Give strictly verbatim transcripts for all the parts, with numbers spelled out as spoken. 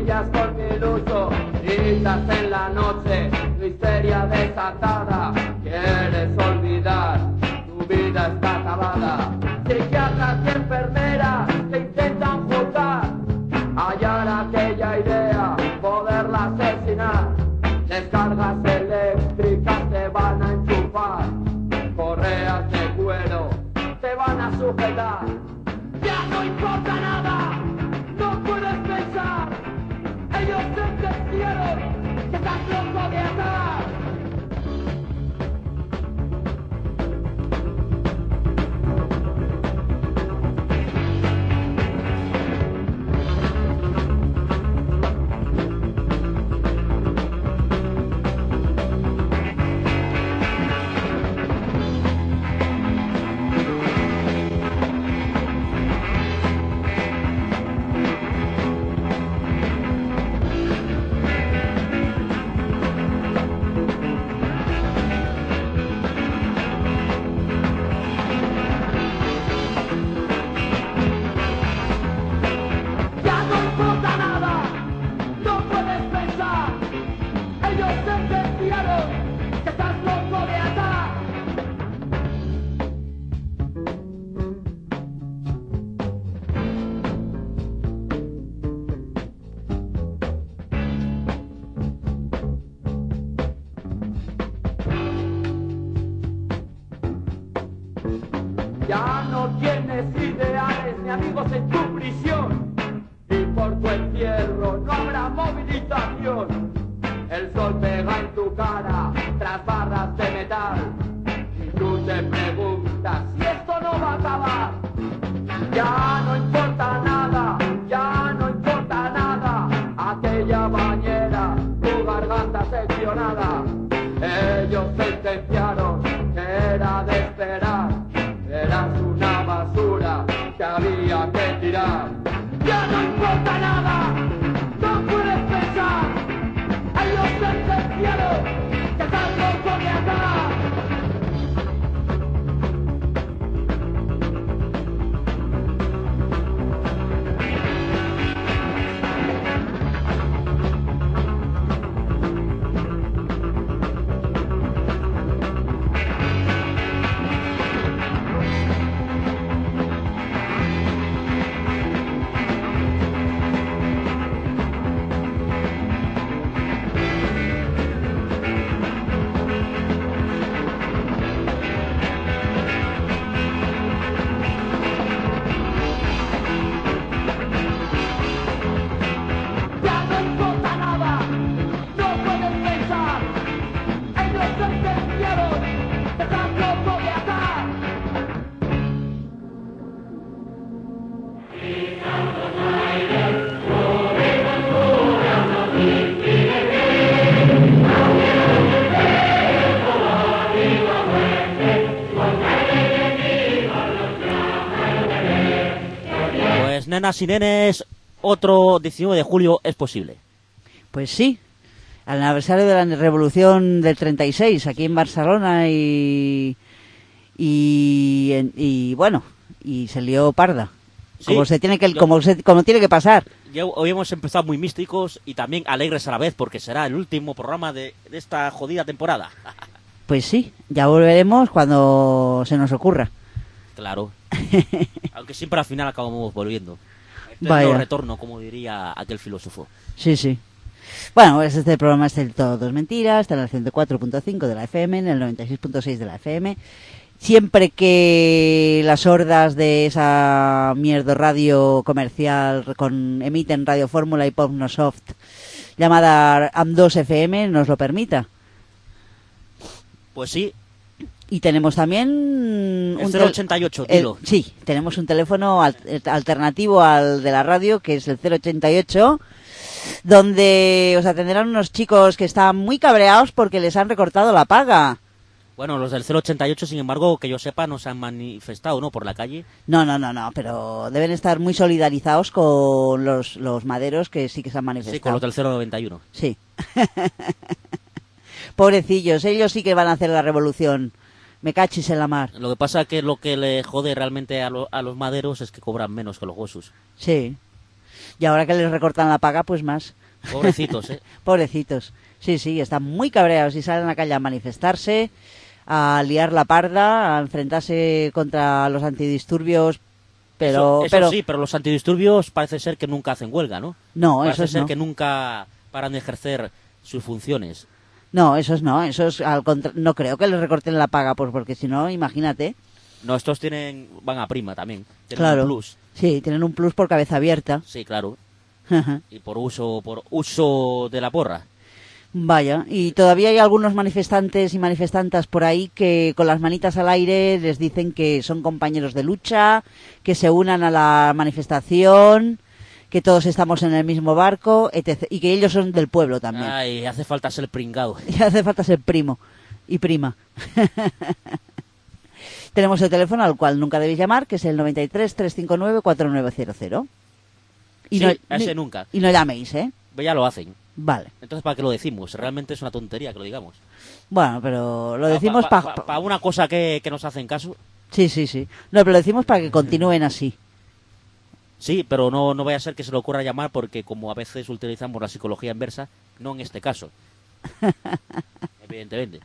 brillas con mi lujo, gritas en la noche, tu histeria desatada. Quieres olvidar, tu vida está acabada. Psiquiatras y enfermeras te intentan juzgar, hallar aquella idea, poderla asesinar. Descargas eléctricas te van a enchufar, correas de cuero te van a sujetar. Ya no importa nada, no puedes pensar. Ellos sentenciaron que estás loco de atar. Ya no tienes ideales ni amigos en tu prisión, y por tu encierro no habrá movilización. El sol pega en tu cara tras barras de metal, y tú te preguntas si esto no va a acabar. Ya no importa nada, ya no importa nada, aquella bañera, tu garganta seccionada. Ellos sentenciaron que era de esperar, eras una basura que había que tirar. Ya no importa nada, no puedes pensar. Ellos sentenciaron que estás loco de atar. Nenas y nenes, otro diecinueve de julio es posible. Pues sí, al aniversario de la Revolución del treinta y seis, aquí en Barcelona, y y, y bueno, y se lió parda. Sí, como se tiene que como se, como tiene que pasar. Ya hoy hemos empezado muy místicos y también alegres a la vez, porque será el último programa de, de esta jodida temporada. Pues sí, ya volveremos cuando se nos ocurra. Claro. Aunque siempre al final acabamos volviendo. Vaya. Retorno, como diría aquel filósofo. Sí, sí. Bueno, pues este programa es del Todo Dos Mentiras, está en el ciento cuatro punto cinco de la F M, en el noventa y seis punto seis de la F M. Siempre que las hordas de esa mierda radio comercial con emiten Radio Fórmula y Pop No Soft llamada A M dos F M nos lo permita. Pues sí. Y tenemos también el un cero ochenta y ocho, dilo. El, sí, tenemos un teléfono al, alternativo al de la radio, que es el cero ochenta y ocho, donde os atenderán unos chicos que están muy cabreados porque les han recortado la paga. Bueno, los del cero ochenta y ocho, sin embargo, que yo sepa, no se han manifestado, ¿no?, por la calle. No, no, no, no, pero deben estar muy solidarizados con los, los maderos que sí que se han manifestado. Sí, con los del cero noventa y uno. Sí. Pobrecillos, ellos sí que van a hacer la revolución. Me cachis en la mar. Lo que pasa es que lo que le jode realmente a, lo, a los maderos es que cobran menos que los huesos. Sí. Y ahora que les recortan la paga, pues más. Pobrecitos, ¿eh? Pobrecitos. Sí, sí, están muy cabreados y salen a la calle a manifestarse, a liar la parda, a enfrentarse contra los antidisturbios, pero... Eso, eso pero... sí, pero los antidisturbios parece ser que nunca hacen huelga, ¿no? No, parece esos ser no. que nunca paran de ejercer sus funciones. No, esos no, esos al contra... no creo que les recorten la paga, pues porque si no, imagínate. No, estos tienen van a prima también, tienen Claro. un plus. Sí, tienen un plus por cabeza abierta. Sí, claro. Y por uso por uso de la porra. Vaya, y todavía hay algunos manifestantes y manifestantas por ahí que con las manitas al aire les dicen que son compañeros de lucha, que se unan a la manifestación, que todos estamos en el mismo barco, etcétera. Y que ellos son del pueblo también. Ay, hace falta ser pringado. Y hace falta ser primo y prima. Tenemos el teléfono al cual nunca debéis llamar, que es el noventa y tres, trescientos cincuenta y nueve, cuarenta y nueve cero cero. Y Sí, no, ese ni- nunca. Y no llaméis, ¿eh? Pues ya lo hacen. Vale. Entonces, ¿para qué lo decimos? Realmente es una tontería que lo digamos. Bueno, pero lo decimos para para... pa, pa una cosa que, que nos hacen caso. Sí, sí, sí. No, pero lo decimos para que continúen así. Sí, pero no, no vaya a ser que se le ocurra llamar porque como a veces utilizamos la psicología inversa, no en este caso. Evidentemente.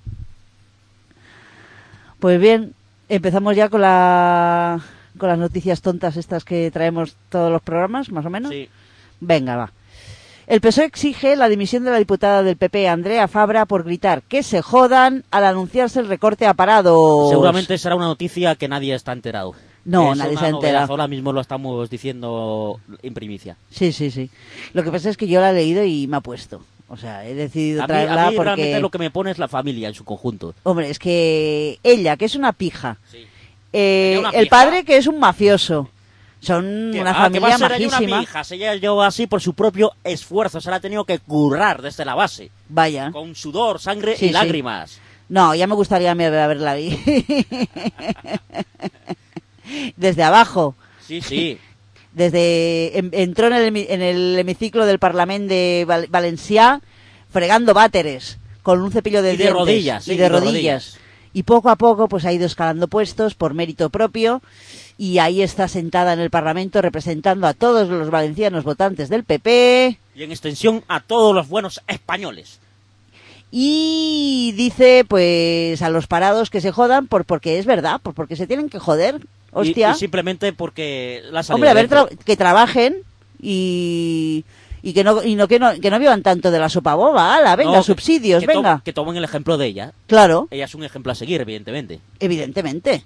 Pues bien, empezamos ya con la con las noticias tontas estas que traemos todos los programas, más o menos. Sí. Venga, va. El P S O E exige la dimisión de la diputada del P P, Andrea Fabra, por gritar que se jodan al anunciarse el recorte a parados. Seguramente será una noticia que nadie está enterado. No, Es nadie una se ha novedad, enterado. Ahora mismo lo estamos diciendo en primicia. Sí, sí, sí. Lo que pasa es que yo la he leído y me ha puesto. O sea, he decidido A mí, traerla a mí realmente porque... lo que me pone es la familia en su conjunto. Hombre, es que ella, que es una pija, Sí. eh, Ella una el pija. padre, que es un mafioso, son Que una va- que va familia a ser ella majísima. una pija, si ella lleva así por su propio esfuerzo, se la ha tenido que currar desde la base, Vaya. con sudor, sangre Sí, y sí. lágrimas. No, ya me gustaría a mí haberla vi. Desde abajo. Sí, sí. Desde en- entró en el, hemi- en el hemiciclo del Parlamento de Val- Valencià fregando váteres con un cepillo de Y de dientes rodillas, y sí, de y de rodillas. rodillas. Y poco a poco pues ha ido escalando puestos por mérito propio y ahí está sentada en el Parlamento representando a todos los valencianos votantes del P P. Y en extensión a todos los buenos españoles. Y dice, pues, a los parados que se jodan, por porque es verdad, por porque se tienen que joder, Y- hostia. Y, simplemente porque la ha salido Hombre, a ver, dentro. tra- que trabajen y, y que no y no que no que no vivan tanto de la sopa boba, ala, venga, No, que- subsidios, que to- venga. que tomen el ejemplo de ella. Claro, Ella es un ejemplo a seguir, evidentemente. evidentemente.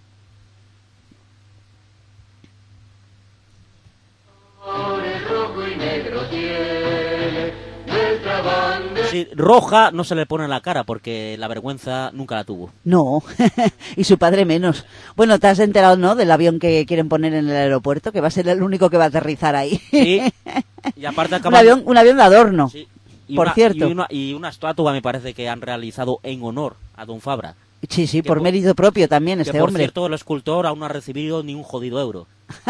Sí, roja no se le pone en la cara porque la vergüenza nunca la tuvo. No, y su padre menos. Bueno, ¿te has enterado, no, del avión que quieren poner en el aeropuerto? Que va a ser el único que va a aterrizar ahí. Sí. Y aparte un, acaban... avión, un avión de adorno, Sí. Y por una, cierto. Y una, y una estatua me parece que han realizado en honor a Don Fabra. Sí, sí, que por por- mérito propio también Que este por hombre. cierto el escultor aún no ha recibido ni un jodido euro.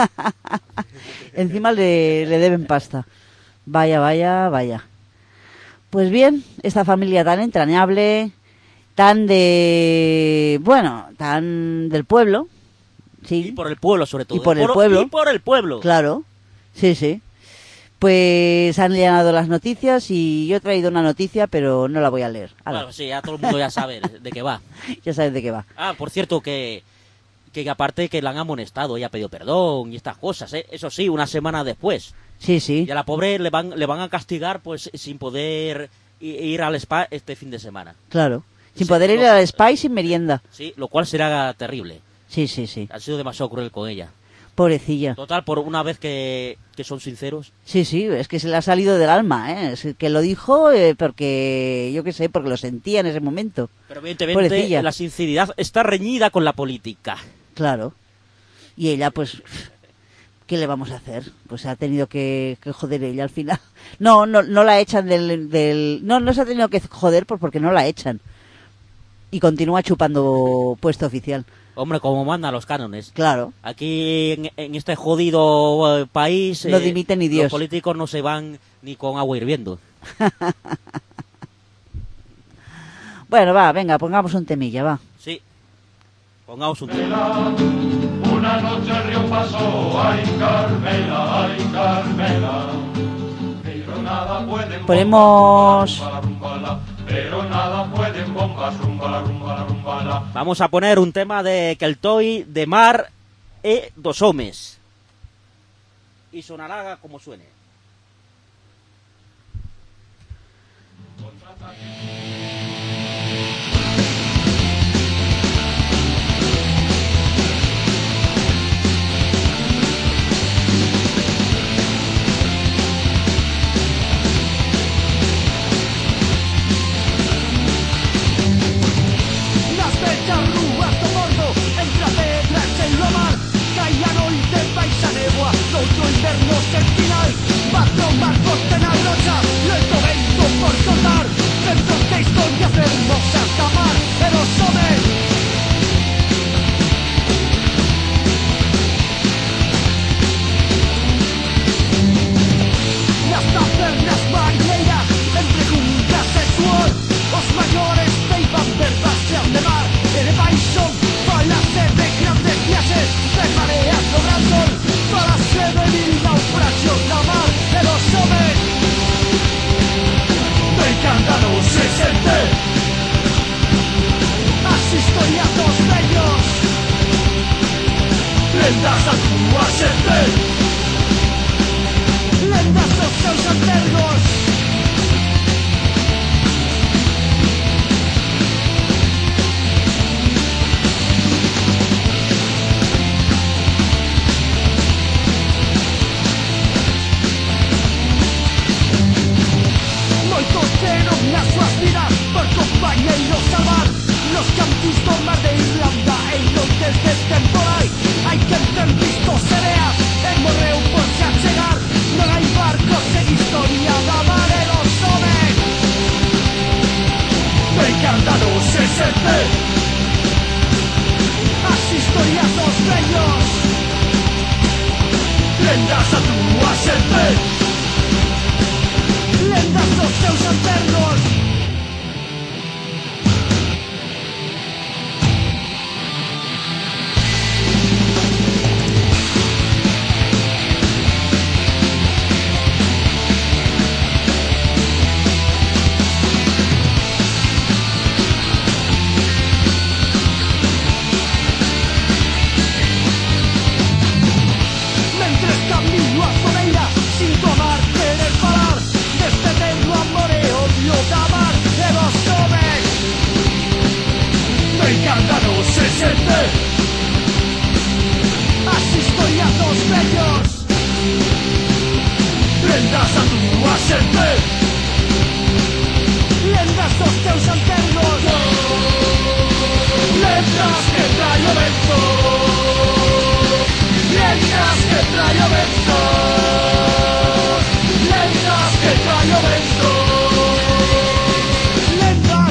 Encima le, le deben pasta. Vaya, vaya, vaya. Pues bien, esta familia tan entrañable, tan de... bueno, tan del pueblo. Sí, Y por el pueblo sobre todo. Y por el pueblo. Y por el pueblo. claro. Sí, sí. Pues han llenado las noticias y yo he traído una noticia, pero no la voy a leer. Ala, Claro, sí, ya todo el mundo ya sabe de, de qué va. ya sabes de qué va. Ah, por cierto, que, que aparte que la han amonestado, ella ha pedido perdón y estas cosas, ¿eh? Eso sí, una semana después. Sí, sí. Y a la pobre le van, le van a castigar pues sin poder i- ir al spa este fin de semana. Claro. Sin Sí, poder ir lo- al spa y sin merienda. Sí, lo cual será terrible. Sí, sí, sí. Ha sido demasiado cruel con ella. Pobrecilla. Total, por una vez que, que son sinceros. Sí, sí, es que se le ha salido del alma, ¿eh? Es que lo dijo eh, porque, yo qué sé, porque lo sentía en ese momento. Pero evidentemente Pobrecilla. la sinceridad está reñida con la política. Claro. Y ella, pues, ¿qué le vamos a hacer? Pues se ha tenido que, que joder ella al final. No, no, no la echan del, del... No, no se ha tenido que joder por porque no la echan. Y continúa chupando puesto oficial. Hombre, como mandan los cánones. Claro. Aquí en, en este jodido eh, país No eh, dimite ni Dios. los políticos no se van ni con agua hirviendo. Bueno, va, venga, pongamos un temilla, va. Sí. Pongamos un tema. Una noche el río pasó, ay Carmela, ay Carmela. Pero nada pueden Ponemos... Pero nada pueden bombas, rumba, rumba, rumba. Vamos a poner un tema de Keltoy, de Mar e dos homes. Y sonará como suene. Outro inverno sen final, patrón barcos ten a brocha, lento vento por cortar, centros de historias hermosas da mar, e los homes. Nas tabernas marineiras, en preguntas e suor, os maiores teiban verbas e de mar, e de baixo, falase de grandes viaxes, de mareas do gran sol, falase de mil naufragios na mar e los homes. Me encantan os sesenta, as historias dos vellos, lendas a túa xente, lendas dos seus albergos. Nas súas vidas por compañeiros salvar los campus do mar de Irlanda e noites de temporal. Hai quen ten visto sereas e morreu por se achegar. Non hai barcos en historia da mar e los homes. Me encantan os sesenta, as historias dos vellos, lendas a túa xente, lendas dos seus albergos. Mentres camino a Soneira, sin tomar querer parar, desde dentro amor e odio da mar e dos homes. Me encantan os sesenta, as historias dos vellos, lendas a túa xente, lendas dos teus albergos, lendas que trae o vento, lendas que trae o vento, lendas que trae o vento, lendas.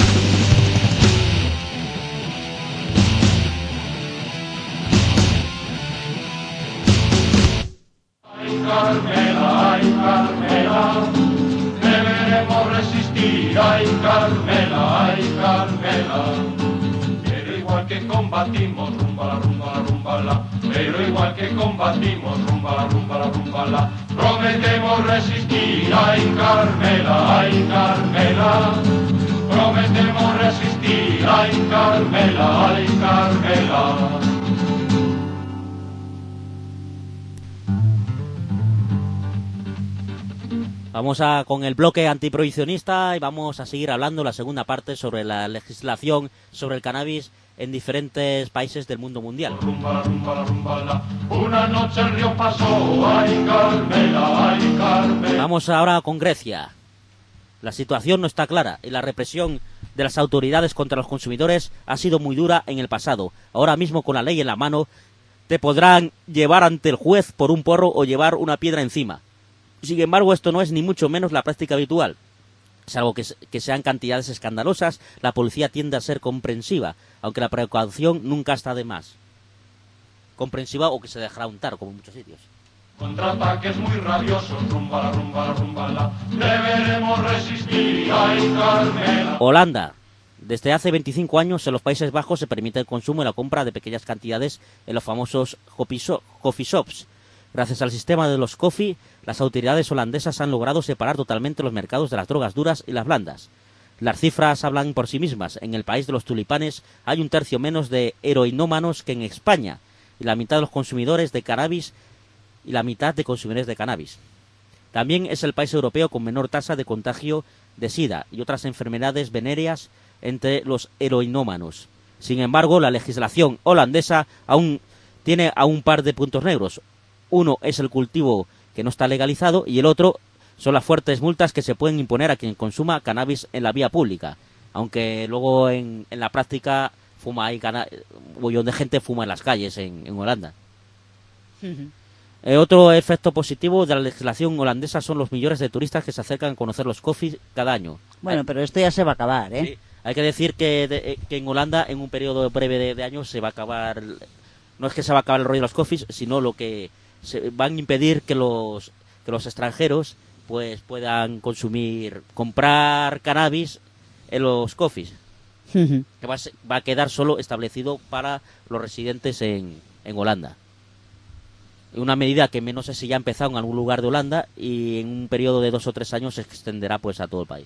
Ay Carmela, ay Carmela, deberemos resistir, ay Carmela, ay Carmela. Pero igual que combatimos, rumba la rumba la rumba la, pero igual que combatimos, rumba la rumba la rumba la, prometemos resistir, ay Carmela, ay Carmela, prometemos resistir, ay Carmela, ay Carmela. Vamos a con el bloque antiprohibicionista y vamos a seguir hablando la segunda parte sobre la legislación sobre el cannabis en diferentes países del mundo mundial. Rumba, rumba, rumba, una noche el río pasó, ay Carmela, ay Carmela. Vamos ahora con Grecia. La situación no está clara y la represión de las autoridades contra los consumidores ha sido muy dura en el pasado. Ahora mismo, con la ley en la mano, te podrán llevar ante el juez por un porro o llevar una piedra encima. Sin embargo, esto no es ni mucho menos la práctica habitual. Salvo que, que sean cantidades escandalosas, la policía tiende a ser comprensiva, aunque la precaución nunca está de más. Comprensiva o que se dejará untar, como en muchos sitios. Contraataques muy rabiosos, rumba, rumba, rumba, deberemos resistir, ay Carmela. Holanda. Desde hace veinticinco años en los Países Bajos se permite el consumo y la compra de pequeñas cantidades en los famosos coffee shops. Gracias al sistema de los coffee, las autoridades holandesas han logrado separar totalmente los mercados de las drogas duras y las blandas. Las cifras hablan por sí mismas. En el país de los tulipanes hay un tercio menos de heroinómanos que en España, y la mitad de los consumidores de cannabis y la mitad de consumidores de cannabis. También es el país europeo con menor tasa de contagio de SIDA y otras enfermedades venéreas entre los heroinómanos. Sin embargo, la legislación holandesa aún tiene a un par de puntos negros. Uno es el cultivo que no está legalizado y el otro son las fuertes multas que se pueden imponer a quien consuma cannabis en la vía pública. Aunque luego en, en la práctica fuma ahí un montón de gente fuma en las calles en, en Holanda. Uh-huh. Eh, otro efecto positivo de la legislación holandesa son los millones de turistas que se acercan a conocer los coffees cada año. Bueno, pero esto ya se va a acabar, ¿eh? Sí, hay que decir que, de, que en Holanda en un periodo breve de, de años se va a acabar, no es que se va a acabar el rollo de los coffees, sino lo que se van a impedir que los que los extranjeros pues puedan consumir, comprar cannabis en los coffees. Uh-huh. Que va a, ser, va a quedar solo establecido para los residentes en, en Holanda. Una medida que no sé si ya ha empezado en algún lugar de Holanda y en un periodo de dos o tres años se extenderá pues a todo el país.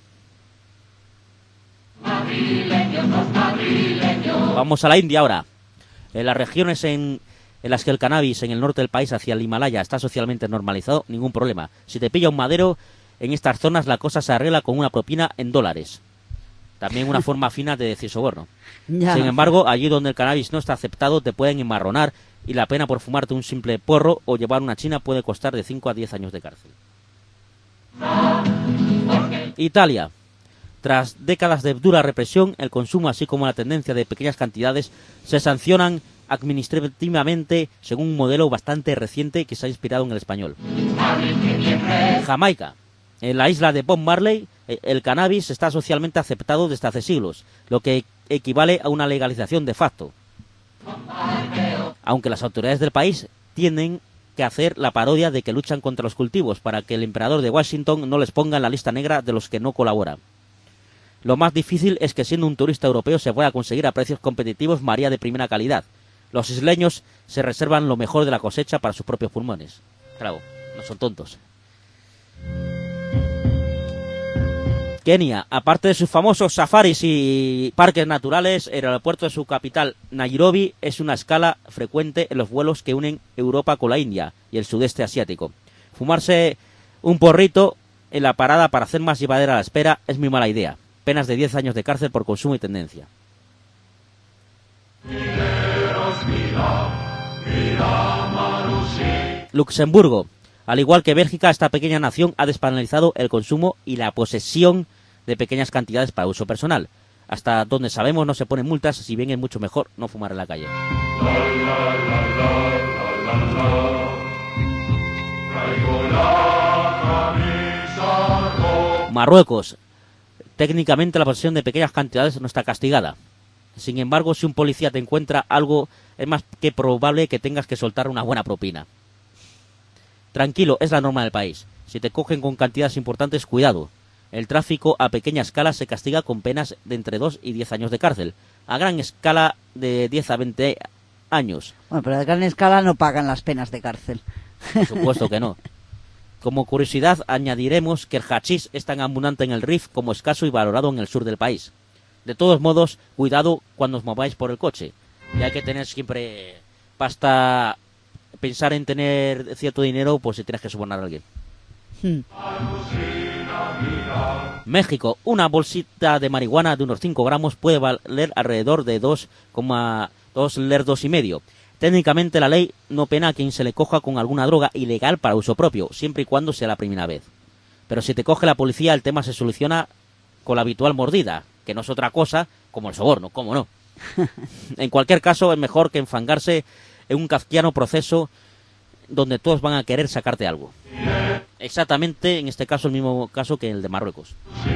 Madrileños, madrileños. Vamos a la India ahora. En las regiones en, en las que el cannabis en el norte del país hacia el Himalaya está socialmente normalizado, ningún problema. Si te pilla un madero, en estas zonas la cosa se arregla con una propina en dólares. También una forma fina de decir soborno. Ya. Sin embargo, allí donde el cannabis no está aceptado te pueden enmarronar y la pena por fumarte un simple porro o llevar una china puede costar de cinco a diez años de cárcel. Italia. Tras décadas de dura represión, el consumo así como la tendencia de pequeñas cantidades se sancionan administrativamente según un modelo bastante reciente que se ha inspirado en el español. Jamaica. En la isla de Bob Marley, el cannabis está socialmente aceptado desde hace siglos, lo que equivale a una legalización de facto. Aunque las autoridades del país tienen que hacer la parodia de que luchan contra los cultivos para que el emperador de Washington no les ponga en la lista negra de los que no colaboran. Lo más difícil es que siendo un turista europeo se pueda conseguir a precios competitivos María de primera calidad. Los isleños se reservan lo mejor de la cosecha para sus propios pulmones. Claro, no son tontos. Kenia, aparte de sus famosos safaris y parques naturales, el aeropuerto de su capital, Nairobi, es una escala frecuente en los vuelos que unen Europa con la India y el sudeste asiático. Fumarse un porrito en la parada para hacer más llevadera la espera es muy mala idea. Penas de diez años de cárcel por consumo y tendencia. Luxemburgo. Al igual que Bélgica, esta pequeña nación ha despenalizado el consumo y la posesión de pequeñas cantidades para uso personal. Hasta donde sabemos no se ponen multas, si bien es mucho mejor no fumar en la calle. Marruecos. Técnicamente la posesión de pequeñas cantidades no está castigada. Sin embargo, si un policía te encuentra algo, es más que probable que tengas que soltar una buena propina. Tranquilo, es la norma del país. Si te cogen con cantidades importantes, cuidado. El tráfico a pequeña escala se castiga con penas de entre dos y diez años de cárcel. A gran escala, de diez a veinte años. Bueno, pero a gran escala no pagan las penas de cárcel. Por supuesto que no. Como curiosidad, añadiremos que el hachís es tan abundante en el Rif como escaso y valorado en el sur del país. De todos modos, cuidado cuando os mováis por el coche. Y hay que tener siempre pasta, pensar en tener cierto dinero, pues si tienes que sobornar a alguien. Hmm. México. Una bolsita de marihuana de unos cinco gramos puede valer alrededor de dos coma dos lerdos y medio. Técnicamente la ley no pena a quien se le coja con alguna droga ilegal para uso propio, siempre y cuando sea la primera vez. Pero si te coge la policía, el tema se soluciona con la habitual mordida, que no es otra cosa como el soborno, ¿cómo no? En cualquier caso, es mejor que enfangarse en un kafkiano proceso donde todos van a querer sacarte algo. Exactamente, en este caso, el mismo caso que el de Marruecos.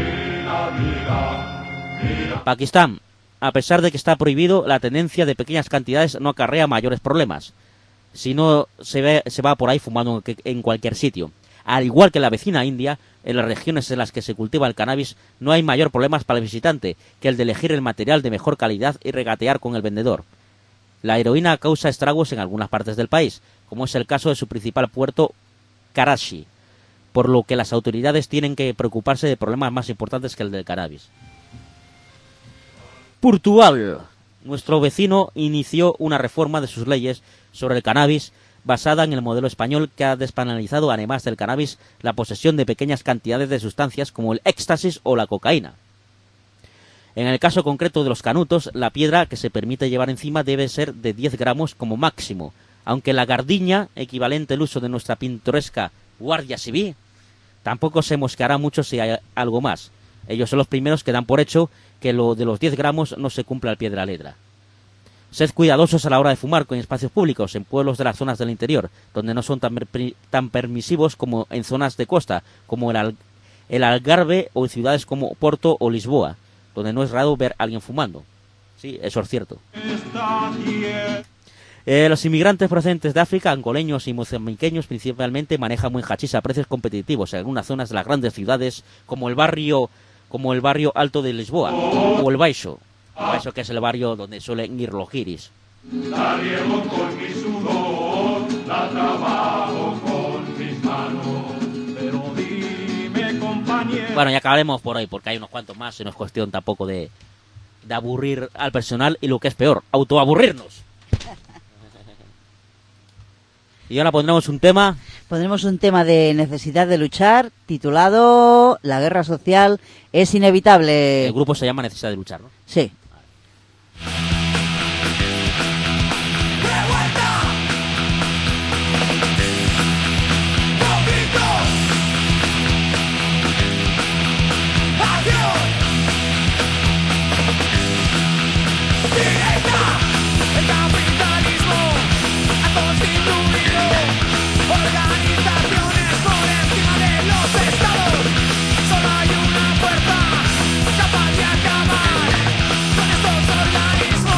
Pakistán. A pesar de que está prohibido, la tendencia de pequeñas cantidades no acarrea mayores problemas. Si no, se, ve, se va por ahí fumando en cualquier sitio. Al igual que la vecina India, en las regiones en las que se cultiva el cannabis no hay mayor problema para el visitante que el de elegir el material de mejor calidad y regatear con el vendedor. La heroína causa estragos en algunas partes del país, como es el caso de su principal puerto, Karachi, por lo que las autoridades tienen que preocuparse de problemas más importantes que el del cannabis. Portugal. Nuestro vecino inició una reforma de sus leyes sobre el cannabis basada en el modelo español, que ha despenalizado, además del cannabis, la posesión de pequeñas cantidades de sustancias como el éxtasis o la cocaína. En el caso concreto de los canutos, la piedra que se permite llevar encima debe ser de diez gramos como máximo, aunque la gardiña, equivalente al uso de nuestra pintoresca Guardia Civil, tampoco se mosqueará mucho si hay algo más. Ellos son los primeros que dan por hecho que lo de los diez gramos no se cumple al pie de la letra. Sed cuidadosos a la hora de fumar en espacios públicos, en pueblos de las zonas del interior, donde no son tan, tan permisivos como en zonas de costa, como el, Al el Algarve, o en ciudades como Porto o Lisboa, donde no es raro ver a alguien fumando. Sí, eso es cierto. Eh, los inmigrantes procedentes de África, angoleños y mozambiqueños principalmente, manejan muy hachís a precios competitivos en algunas zonas de las grandes ciudades, como el barrio como el barrio alto de Lisboa, o el Baixo. El Baixo, que es el barrio donde suelen ir los guiris. La riego con mi sudor, la trabajo con mis manos, pero dime, compañero. Bueno, ya acabaremos por hoy, porque hay unos cuantos más y no es cuestión tampoco de, de aburrir al personal y, lo que es peor, autoaburrirnos. Y ahora pondremos un tema. Pondremos un tema de necesidad de luchar, titulado La guerra social es inevitable. El grupo se llama Necesidad de luchar, ¿no? Sí. Solo hay una puerta capaz de acabar con estos organismos.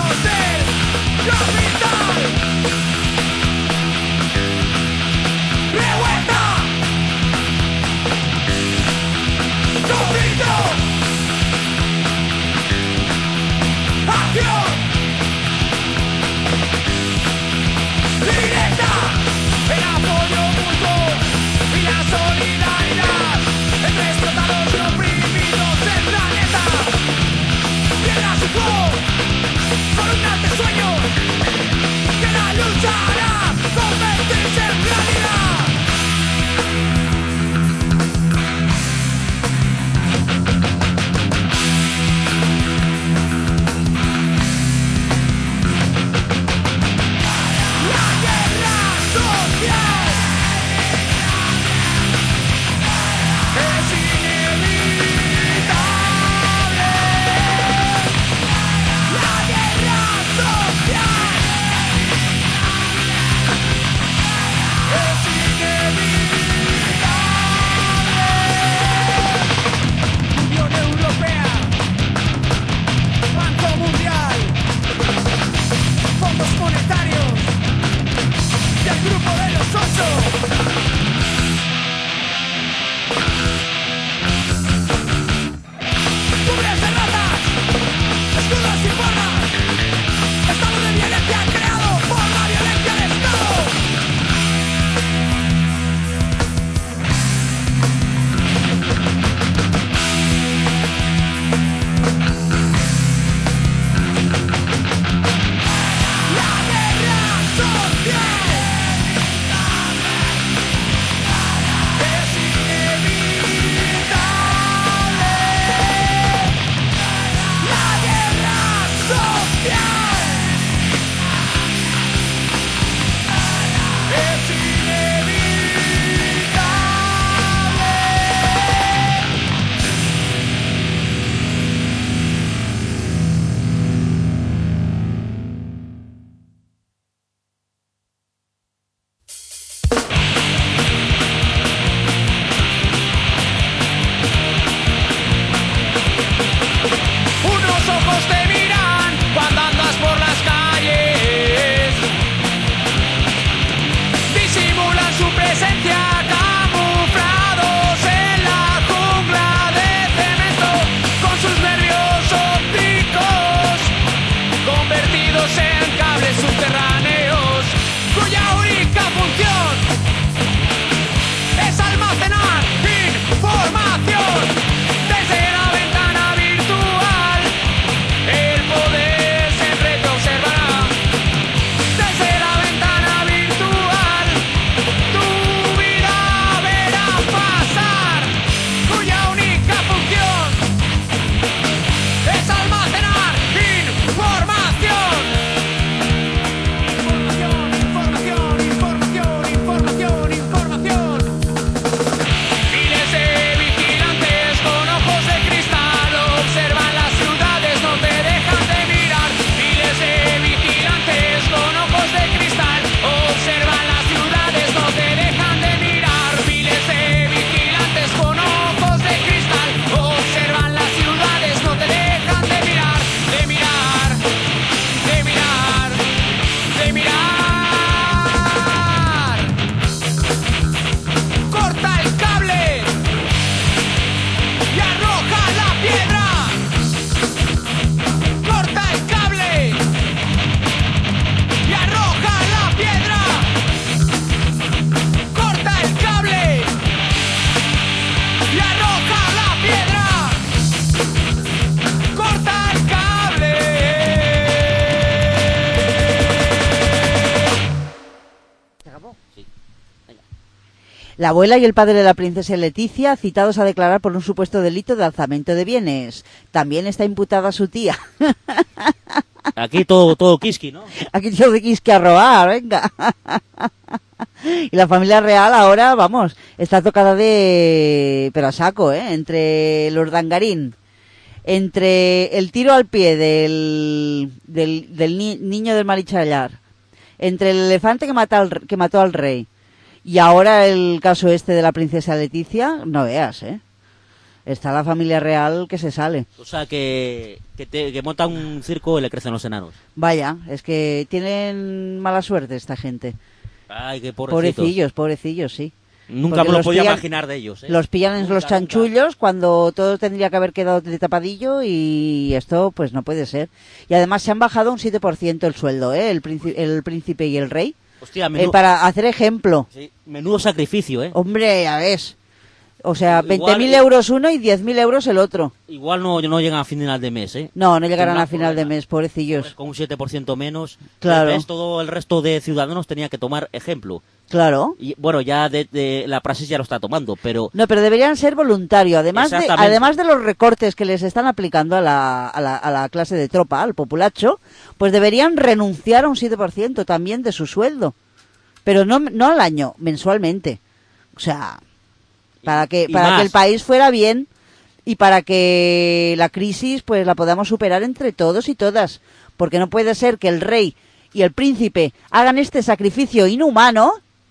La abuela y el padre de la princesa Leticia citados a declarar por un supuesto delito de alzamiento de bienes. También está imputada su tía. Aquí todo, todo quisqui, ¿no? Aquí todo de quisque a robar, venga. Y la familia real ahora, vamos, está tocada de... pero a saco, ¿eh? Entre los dangarín, entre el tiro al pie del, del, del ni, niño del Marichalar, entre el elefante que, mata al, que mató al rey, y ahora el caso este de la princesa Leticia, no veas, ¿eh? Está la familia real que se sale. O sea, que, que, te, que monta un circo y le crecen los enanos. Vaya, es que tienen mala suerte esta gente. Ay, qué pobrecitos. Pobrecillos, pobrecillos, sí. Nunca Porque me lo los podía pillan- imaginar de ellos, ¿eh? Los pillan en Nunca, los nunca. chanchullos cuando todo tendría que haber quedado de tapadillo y esto pues no puede ser. Y además se han bajado un siete por ciento el sueldo, ¿eh? El príncipe, el príncipe y el rey. Hostia, Eh, menudo, para hacer ejemplo. sí, menudo sacrificio, ¿eh? Hombre, ya ves. O sea, Igual- veinte mil euros uno y diez mil euros el otro. Igual no, no llegan a final de mes, ¿eh? No, no llegarán Tendrán a final de problemas. mes, pobrecillos. Pues con un siete por ciento menos. Claro. ¿Ves? Todo el resto de ciudadanos tenía que tomar ejemplo. Claro. Y bueno, ya de, de la praxis ya lo está tomando, pero No, pero deberían ser voluntarios. Además de, Exactamente. además de los recortes que les están aplicando a la, a, la, a la clase de tropa, al populacho, pues deberían renunciar a un siete por ciento también de su sueldo. Pero no, no al año, mensualmente. O sea, para que, y para más. que el país fuera bien y para que la crisis pues la podamos superar entre todos y todas. Porque no puede ser que el rey y el príncipe hagan este sacrificio inhumano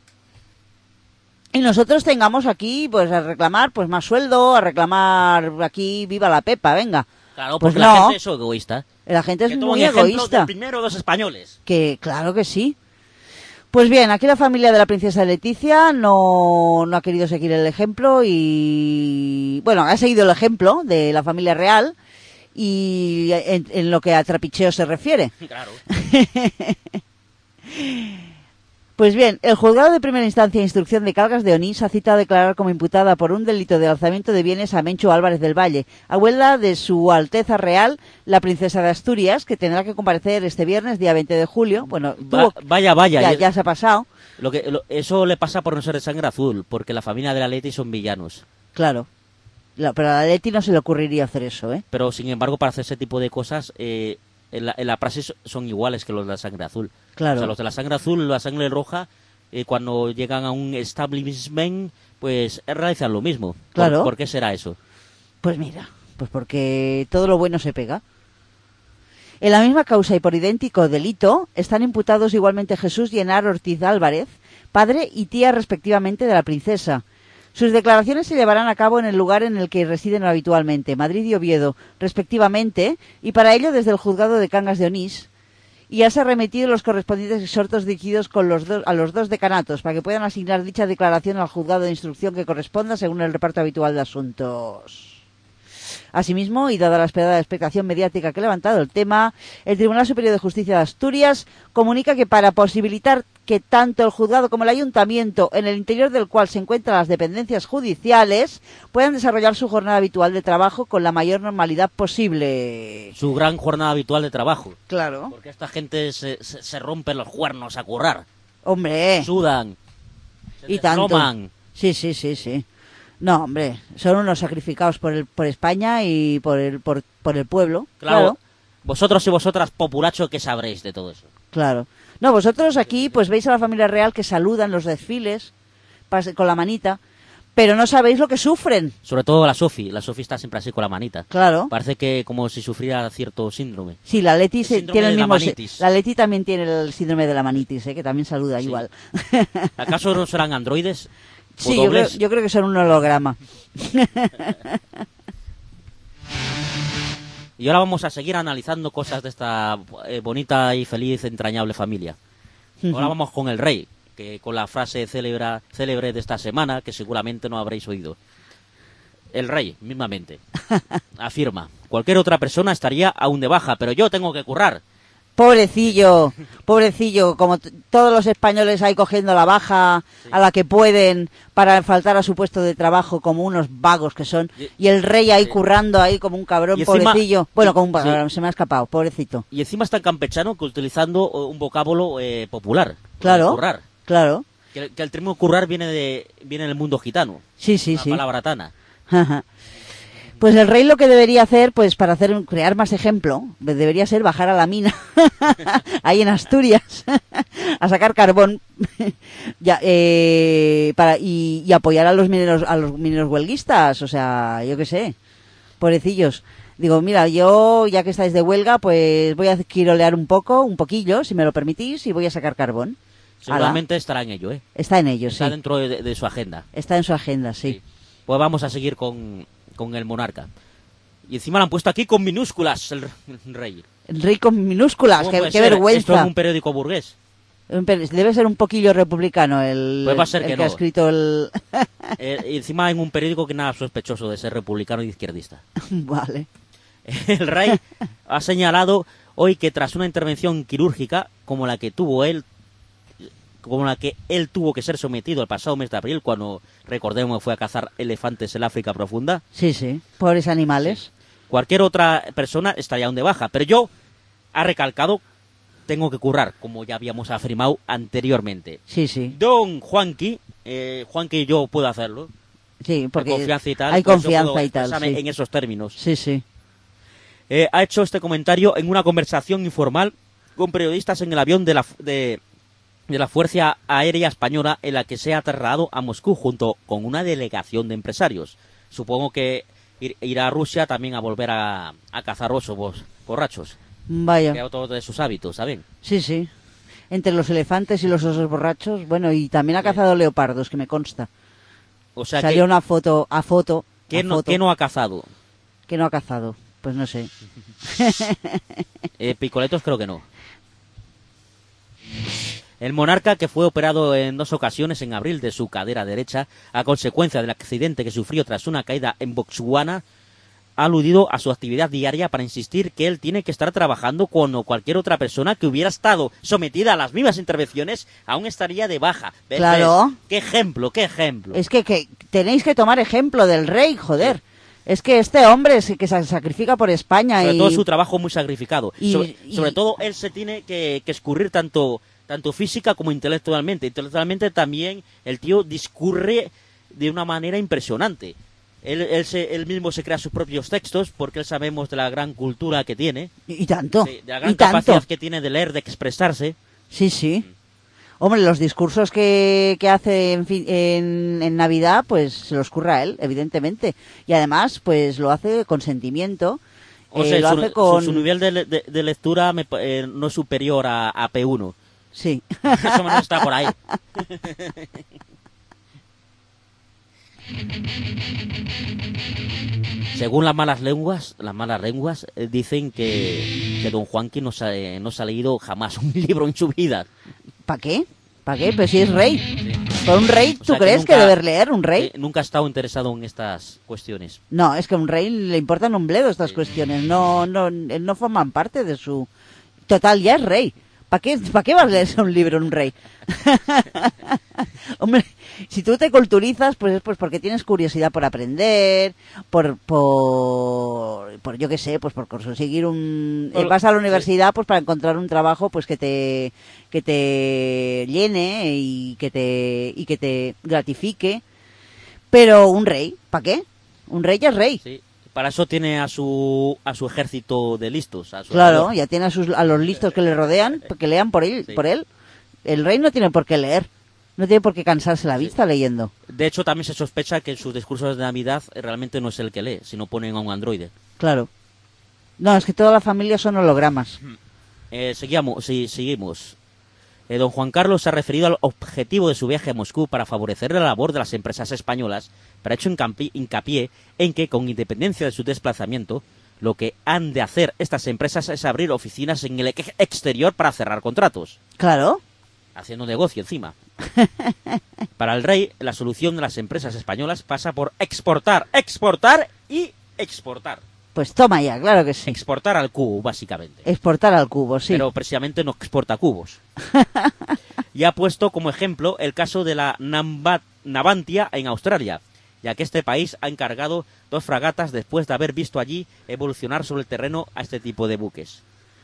y nosotros tengamos aquí pues a reclamar pues más sueldo, a reclamar aquí viva la Pepa, venga. claro, Pues porque la no. gente es egoísta. La gente Que es tomen muy ejemplo egoísta. del primero de los españoles. Que claro que sí. Pues bien, aquí la familia de la princesa Leticia no, no ha querido seguir el ejemplo y... Bueno, ha seguido el ejemplo de la familia real y en, en lo que a trapicheo se refiere. Claro. Pues bien, el juzgado de primera instancia e instrucción de Calgas de Onís ha citado a declarar como imputada por un delito de alzamiento de bienes a Menchu Álvarez del Valle, abuela de su Alteza Real, la princesa de Asturias, que tendrá que comparecer este viernes, día veinte de julio. Bueno, Va- tuvo- vaya, vaya. ya, y- ya se ha pasado, Lo que, lo- eso le pasa por no ser de sangre azul, porque la familia de la Leti son villanos. claro. La- pero a la Leti no se le ocurriría hacer eso, ¿eh? Pero sin embargo, para hacer ese tipo de cosas, eh, en, la, en la praxis son iguales que los de la sangre azul. Claro. O sea, los de la sangre azul, la sangre roja, eh, cuando llegan a un establishment, pues realizan lo mismo. ¿Por- Claro. ¿Por qué será eso? Pues mira, pues porque todo lo bueno se pega. En la misma causa y por idéntico delito están imputados igualmente Jesús Llenar Ortiz Álvarez, padre y tía respectivamente de la princesa. Sus declaraciones se llevarán a cabo en el lugar en el que residen habitualmente, Madrid y Oviedo, respectivamente, y para ello desde el juzgado de Cangas de Onís. Y ya se han remitido los correspondientes exhortos dirigidos con los dos, a los dos decanatos para que puedan asignar dicha declaración al juzgado de instrucción que corresponda según el reparto habitual de asuntos. Asimismo, y dada la esperada expectación mediática que ha levantado el tema, el Tribunal Superior de Justicia de Asturias comunica que para posibilitar que tanto el juzgado como el ayuntamiento, en el interior del cual se encuentran las dependencias judiciales, puedan desarrollar su jornada habitual de trabajo con la mayor normalidad posible. Su gran jornada habitual de trabajo. Claro. Porque esta gente se, se, se rompen los cuernos a currar. Hombre. Sudan. Se Y tanto. desloman. Sí, sí, sí, sí. No, hombre, son unos sacrificados por el, por España y por el, por, por el pueblo. Claro. Claro, Vosotros y vosotras, populacho, ¿qué sabréis de todo eso? claro. No, vosotros aquí pues veis a la familia real que saludan los desfiles pas- con la manita, pero no sabéis lo que sufren. Sobre todo la Sofi. La Sofi está siempre así con la manita. Claro. Parece que como si sufriera cierto síndrome. Sí, la Leti El se- síndrome tiene el de la mismo... si- manitis. La Leti también tiene el síndrome de la manitis, ¿eh? Que también saluda Sí. igual. ¿Acaso no serán androides? ¿O Sí, yo creo, dobles? yo creo que son un holograma. Y ahora vamos a seguir analizando cosas de esta eh, bonita y feliz, entrañable familia. Ahora vamos con el rey, que con la frase célebra, célebre de esta semana, que seguramente no habréis oído. El rey, mismamente, afirma: cualquier otra persona estaría aún de baja, pero yo tengo que currar. Pobrecillo, pobrecillo, como t- todos los españoles ahí cogiendo la baja a la que pueden para faltar a su puesto de trabajo como unos vagos que son, Y- y el rey ahí sí. currando ahí como un cabrón, Y encima- pobrecillo. Bueno, como un sí. cabrón, se me ha escapado, pobrecito. Y encima es tan campechano que utilizando eh, un vocábulo eh, popular. Claro, Currar. claro. Que, que el término currar viene de viene del mundo gitano. Sí, sí, una sí. palabra tana. Ajá. Pues el rey lo que debería hacer, pues para hacer crear más ejemplo, debería ser bajar a la mina, ahí en Asturias, a sacar carbón ya, eh, para y, y apoyar a los mineros a los mineros huelguistas, o sea, yo qué sé, pobrecillos. Digo, mira, yo ya que estáis de huelga, pues voy a quirolear un poco, un poquillo, si me lo permitís, y voy a sacar carbón. Seguramente Ala. estará en ello, ¿eh? Está en ello, Está sí. dentro de, de su agenda. Está en su agenda, sí. Sí. Pues vamos a seguir con, con el monarca. Y encima lo han puesto aquí con minúsculas, el, el rey. El rey con minúsculas, ¿Cómo qué, puede qué ser? vergüenza. Esto es un periódico burgués. Debe ser un poquillo republicano el, Pues va a ser el que que, no. ha escrito el... Eh, y encima en un periódico que nada sospechoso de ser republicano y izquierdista. Vale. El rey ha señalado hoy que tras una intervención quirúrgica como la que tuvo él, como la que él tuvo que ser sometido el pasado mes de abril, cuando, recordemos, fue a cazar elefantes en el África profunda. Sí, sí, pobres animales. Cualquier otra persona estaría aún de baja, pero yo, ha recalcado, tengo que currar, como ya habíamos afirmado anteriormente. Sí, sí, Don Juanqui, eh, Juanqui y yo puedo hacerlo, sí, porque hay confianza y tal, hay por eso confianza puedo y tal, expresarme sí. en esos términos. Sí, sí. Eh, ha hecho este comentario en una conversación informal con periodistas en el avión de la, de, de la Fuerza Aérea Española, en la que se ha trasladado a Moscú junto con una delegación de empresarios. Supongo que ir, irá a Rusia también a volver a, a cazar osos borrachos, que es Vaya, otro de sus hábitos, ¿saben? sí, sí. Entre los elefantes y los osos borrachos, bueno, y también ha cazado leopardos, que me consta. O sea, Salió que, una foto, a foto, ¿qué a no, foto, qué no ha cazado? que no ha cazado. Pues no sé. Eh, picoletos creo que no. El monarca, que fue operado en dos ocasiones en abril de su cadera derecha a consecuencia del accidente que sufrió tras una caída en Botswana, ha aludido a su actividad diaria para insistir que él tiene que estar trabajando cuando cualquier otra persona que hubiera estado sometida a las mismas intervenciones aún estaría de baja. ¿Ves? Claro. ¿Ves? ¡Qué ejemplo, qué ejemplo! Es que, que tenéis que tomar ejemplo del rey, joder. Es que este hombre es que se sacrifica por España Sobre y... todo su trabajo muy sacrificado. y- sobre, y- sobre todo él se tiene que, que escurrir tanto, tanto física como intelectualmente. Intelectualmente también el tío discurre de una manera impresionante. Él, él, se, él mismo se crea sus propios textos porque él sabemos de la gran cultura que tiene, y, y tanto, de, de la gran y tanto. capacidad que tiene de leer, de expresarse. Sí, sí. Hombre, los discursos que, que hace en, fin, en, en Navidad, pues se los curra él, evidentemente. Y además, pues lo hace con sentimiento. O eh, sea, lo su, hace con... su, su nivel de, de, de lectura me, eh, no es superior a, a P uno. Sí. Más o menos está por ahí. Según las malas lenguas, las malas lenguas eh, dicen que, que don Juanqui no se, eh, no se ha leído jamás un libro en su vida. ¿Para qué? ¿Para qué? Pues si es rey. ¿Por un rey O tú sea, que crees nunca- que debe leer un rey? Eh, nunca ha estado interesado en estas cuestiones. No, es que a un rey le importan un bledo estas Sí. cuestiones. No, no, no forman parte de su... Total, ya es rey. ¿Para qué, ¿Para qué vas a leerse un libro un rey? Hombre, si tú te culturizas, pues es pues porque tienes curiosidad por aprender, por, por, por yo qué sé, pues por conseguir un... Por- eh, vas a la universidad pues para encontrar un trabajo pues que te, que te llene y que te, y que te gratifique. Pero un rey, ¿para qué? Un rey ya es rey. Sí. Para eso tiene a su a su ejército de listos. A su Claro, alrededor. ya tiene a, sus, a los listos que le rodean, que lean por él, Sí. por él. El rey no tiene por qué leer, no tiene por qué cansarse la vista leyendo. De hecho, también se sospecha que en sus discursos de Navidad eh, realmente no es el que lee, sino ponen a un androide. Claro. No, es que toda la familia son hologramas. Eh, seguimos, sí, seguimos. Eh, don Juan Carlos se ha referido al objetivo de su viaje a Moscú para favorecer la labor de las empresas españolas, pero ha hecho hincapi- hincapié en que, con independencia de su desplazamiento, lo que han de hacer estas empresas es abrir oficinas en el ex- exterior para cerrar contratos, Claro. haciendo negocio encima. Para el rey, la solución de las empresas españolas pasa por exportar, exportar y exportar. Pues toma ya, claro que sí. Exportar al cubo, básicamente. Exportar al cubo, sí. Pero precisamente no exporta cubos. Y ha puesto como ejemplo el caso de la Namba- Navantia en Australia, ya que este país ha encargado dos fragatas después de haber visto allí evolucionar sobre el terreno a este tipo de buques.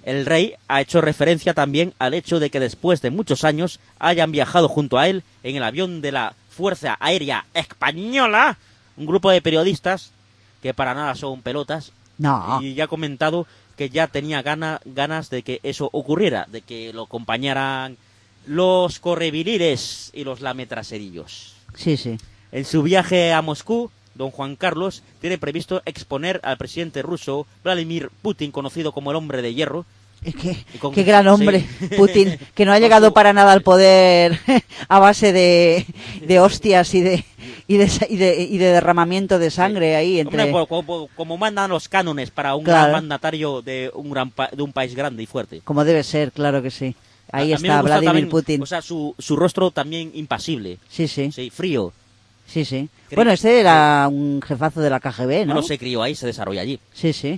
El rey ha hecho referencia también al hecho de que después de muchos años hayan viajado junto a él en el avión de la Fuerza Aérea Española, un grupo de periodistas que para nada son pelotas, No. y ya ha comentado que ya tenía gana, ganas de que eso ocurriera, de que lo acompañaran los correviriles y los lametraserillos. Sí, sí. En su viaje a Moscú, don Juan Carlos tiene previsto exponer al presidente ruso Vladimir Putin, conocido como el hombre de hierro. Es que, Y con- qué gran hombre, sí. Putin, que no ha Con llegado su- para nada al poder a base de, de hostias y de, y, de, y, de, y de derramamiento de sangre ahí entre... Hombre, como, como- como mandan los cánones para un Claro. gran mandatario de un gran pa- de un país grande y fuerte. Como debe ser, claro que sí. Ahí A- a mí me está gusta Vladimir también, Putin. O sea, su, su rostro también impasible. Sí, sí, Sí, frío. sí, sí. Cre- Bueno, este era un jefazo de la K G B, ¿no? No se crió ahí, se desarrolla allí. Sí, sí.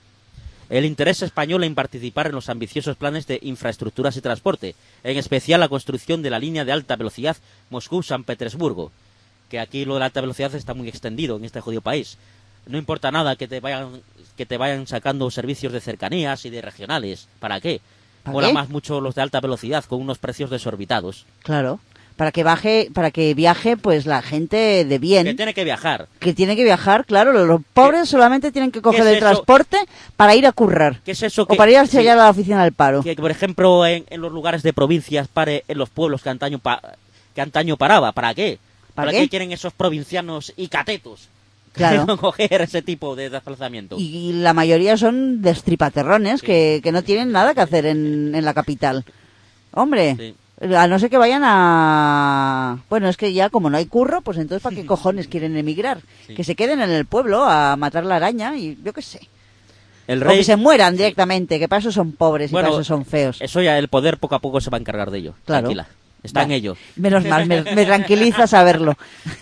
El interés español en participar en los ambiciosos planes de infraestructuras y transporte, en especial la construcción de la línea de alta velocidad Moscú-San Petersburgo, que aquí lo de la alta velocidad está muy extendido en este jodido país. No importa nada que te vayan que te vayan sacando servicios de cercanías y de regionales. ¿Para qué? ¿Para Mola qué? más mucho los de alta velocidad con unos precios desorbitados. Claro. Para que baje, para que viaje, pues la gente de bien. Que tiene que viajar. Que tiene que viajar, claro, los pobres solamente tienen que coger es el eso? transporte para ir a currar. ¿Qué es eso O que, para ir hacia sí, allá a la oficina del paro. que, por ejemplo, en, en los lugares de provincias, pare en los pueblos que antaño, pa- que antaño paraba? ¿Para qué? ¿Para qué? qué? quieren esos provincianos y catetos? Claro. Coger ese tipo de desplazamiento. Y la mayoría son destripaterrones Sí. que, que no tienen nada que hacer en, en la capital. Hombre, Sí. a no ser que vayan a... Bueno, es que ya como no hay curro, pues entonces ¿para qué cojones quieren emigrar? Sí. Que se queden en el pueblo a matar la araña y yo qué sé. El O rey, que se mueran directamente, que para eso son pobres y Bueno, para eso son feos. eso ya el poder poco a poco se va a encargar de ello. Claro. Tranquila. Está en Vale. ello. Menos mal, me, me tranquiliza saberlo.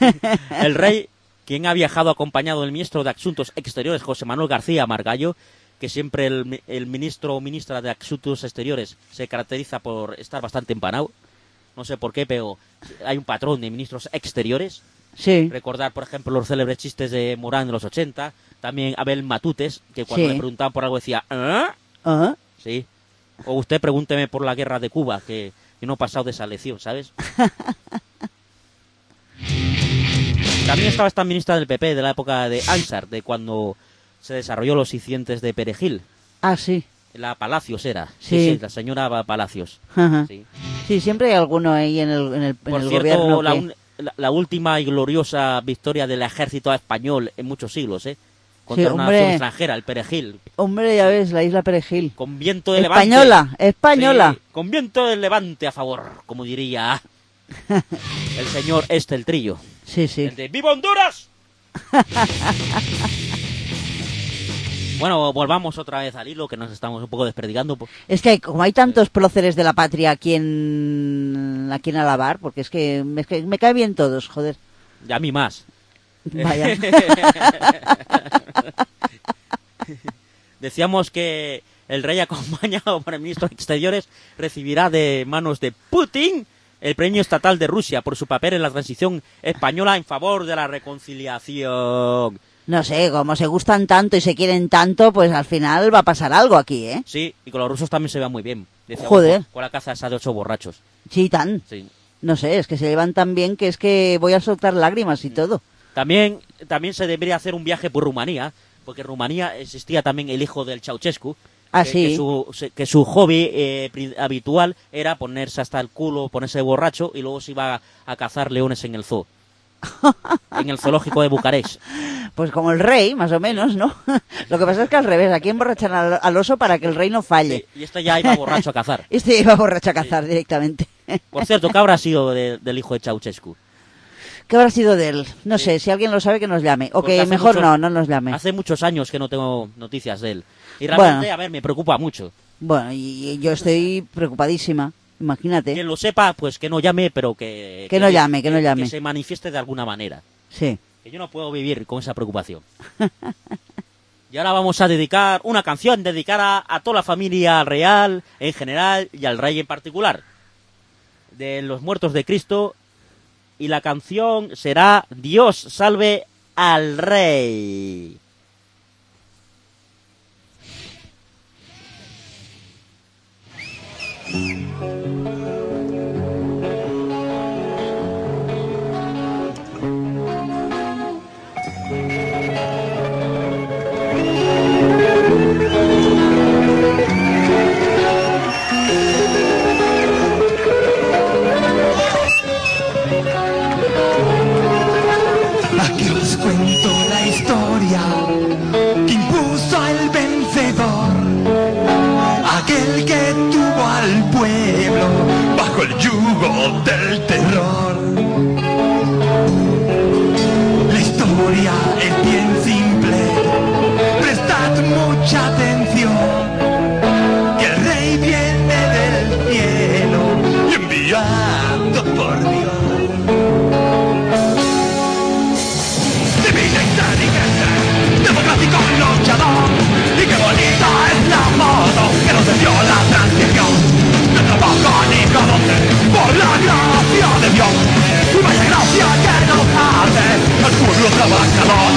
El rey, quien ha viajado acompañado del ministro de Asuntos Exteriores, José Manuel García Margallo, que siempre el, el ministro o ministra de Asuntos Exteriores se caracteriza por estar bastante empanado. No sé por qué, pero hay un patrón de ministros exteriores. Sí, Recordar, por ejemplo, los célebres chistes de Morán de los ochenta. También Abel Matutes, que cuando Sí. le preguntaban por algo decía, ¿ah? ah, Sí. O usted pregúnteme por la guerra de Cuba, que yo no he pasado de esa lección, ¿sabes? También estaba esta ministra del P P de la época de Ansar, de cuando se desarrolló los incidentes de Perejil. ah, sí. La Palacios era. Sí. la señora Palacios. Ajá. Sí. Sí, siempre hay alguno ahí en el, en el, en Por el cierto, gobierno la, que- un- la- la última y gloriosa victoria del ejército español en muchos siglos, ¿eh? Contra Sí, una hombre. nación extranjera, el Perejil. Hombre, ya ves, la isla Perejil. Con viento de levante. Española, española. Sí, con viento de levante a favor, como diría el señor este, el trillo. Sí, sí. El de ¡Viva Honduras! Bueno, volvamos otra vez al hilo, que nos estamos un poco desperdigando. po- Es que hay- como hay tantos próceres de la patria a quien, a quien alabar, porque es que, es que me caen bien todos, joder. Y a mí más. Vaya. Decíamos que el rey, acompañado por el ministro de Exteriores, recibirá de manos de Putin el premio estatal de Rusia por su papel en la transición española en favor de la reconciliación. No sé, como se gustan tanto y se quieren tanto, pues al final va a pasar algo aquí, ¿eh? Sí, y con los rusos también se va muy bien. Decíamos, Joder. Con, con la caza esa de ocho borrachos. Sí, tan. Sí. No sé, es que se llevan tan bien que es que voy a soltar lágrimas y todo. También, también se debería hacer un viaje por Rumanía, porque en Rumanía existía también el hijo del Ceausescu. Ah, que, sí. que su, se- que su hobby eh, pri- habitual era ponerse hasta el culo, ponerse borracho y luego se iba a, a cazar leones en el zoo. En el zoológico de Bucarest. Pues como el rey, más o menos, ¿no? Lo que pasa es que al revés, aquí emborrachan al, al oso para que el rey no falle. Y este ya iba borracho a cazar. Este iba borracho a cazar directamente. Por cierto, ¿qué habrá sido de- del hijo de Ceausescu? ¿Qué habrá sido de él? No sé, si alguien lo sabe que nos llame. O Porque que hace mejor mucho- no, no nos llame. Hace muchos años que no tengo noticias de él. Y realmente, Bueno. a ver, me preocupa mucho. Bueno, y, y yo estoy preocupadísima. Imagínate. Quien lo sepa, pues que no llame, pero que... Que no llame, que no llame. Que se manifieste de alguna manera. Sí. Que yo no puedo vivir con esa preocupación. Y ahora vamos a dedicar una canción dedicada a toda la familia real en general y al rey en particular. De los muertos de Cristo. Y la canción será Dios salve al rey. Aquí os cuento la historia que impuso al vencedor, aquel que tuvo al pueblo bajo el yugo del terror. La historia es bien simple, prestad mucha atención, que el rey viene del cielo y enviado por Dios. Divina inteligente, democrático luchador, y qué bonita es la foto que nos dio la transición. No trabaja ni conoce por la gracia de Dios, y vaya gracia que nos hace al pueblo trabajador.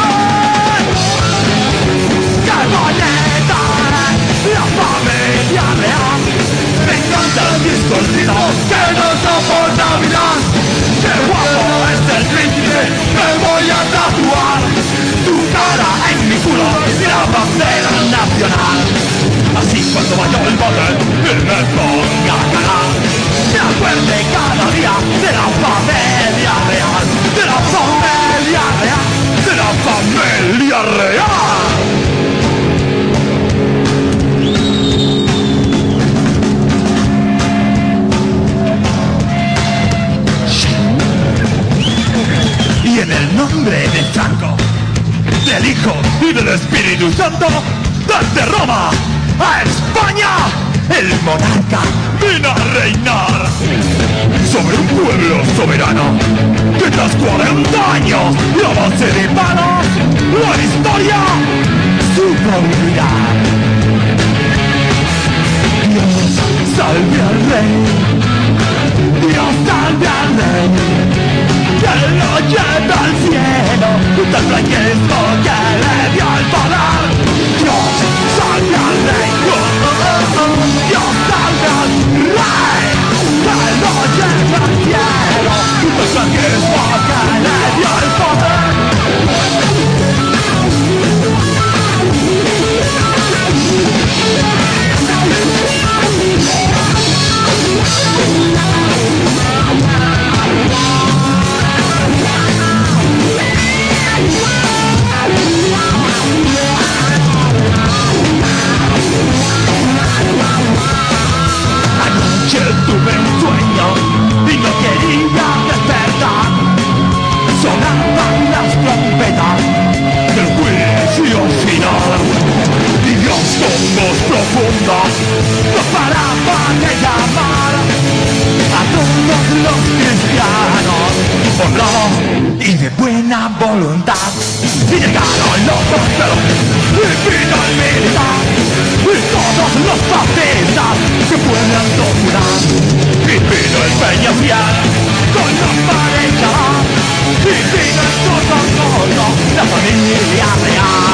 ¡Qué bonita es la familia real! Me encanta el discursivo que nos soporta Navidad. ¡Qué guapo es el príncipe! Me voy a tatuar tu cara en mi culo y la bandera nacional. Así cuando vaya el poder y me ponga a cagar, me acuerde cada día de la familia real, de la familia real, de la familia real. Y en el nombre de Franco, del Hijo y del Espíritu Santo, desde Roma a España, el monarca vino a reinar sobre un pueblo soberano que tras cuarenta años y a base de manos la historia supo olvidar. Dios salve al rey, Dios salve al rey, que lo lleva al cielo del franquismo que le dio el poder. Dios salve al rey, Dios salve al rey, que lo lleva al cielo del franquismo que le dio el poder. Anoche tuve un sueño y no quería despertar. Sonaban las trompetas del juicio final, y Dios con voz profunda no paraba de llamar a todos los cristianos honrados y de buena voluntad. Y llegaron los porteros y vino el militar y todos los fascistas que puedan torturar. Y vino el Peñafiel con los parejas, y vino el protocolo, la familia real.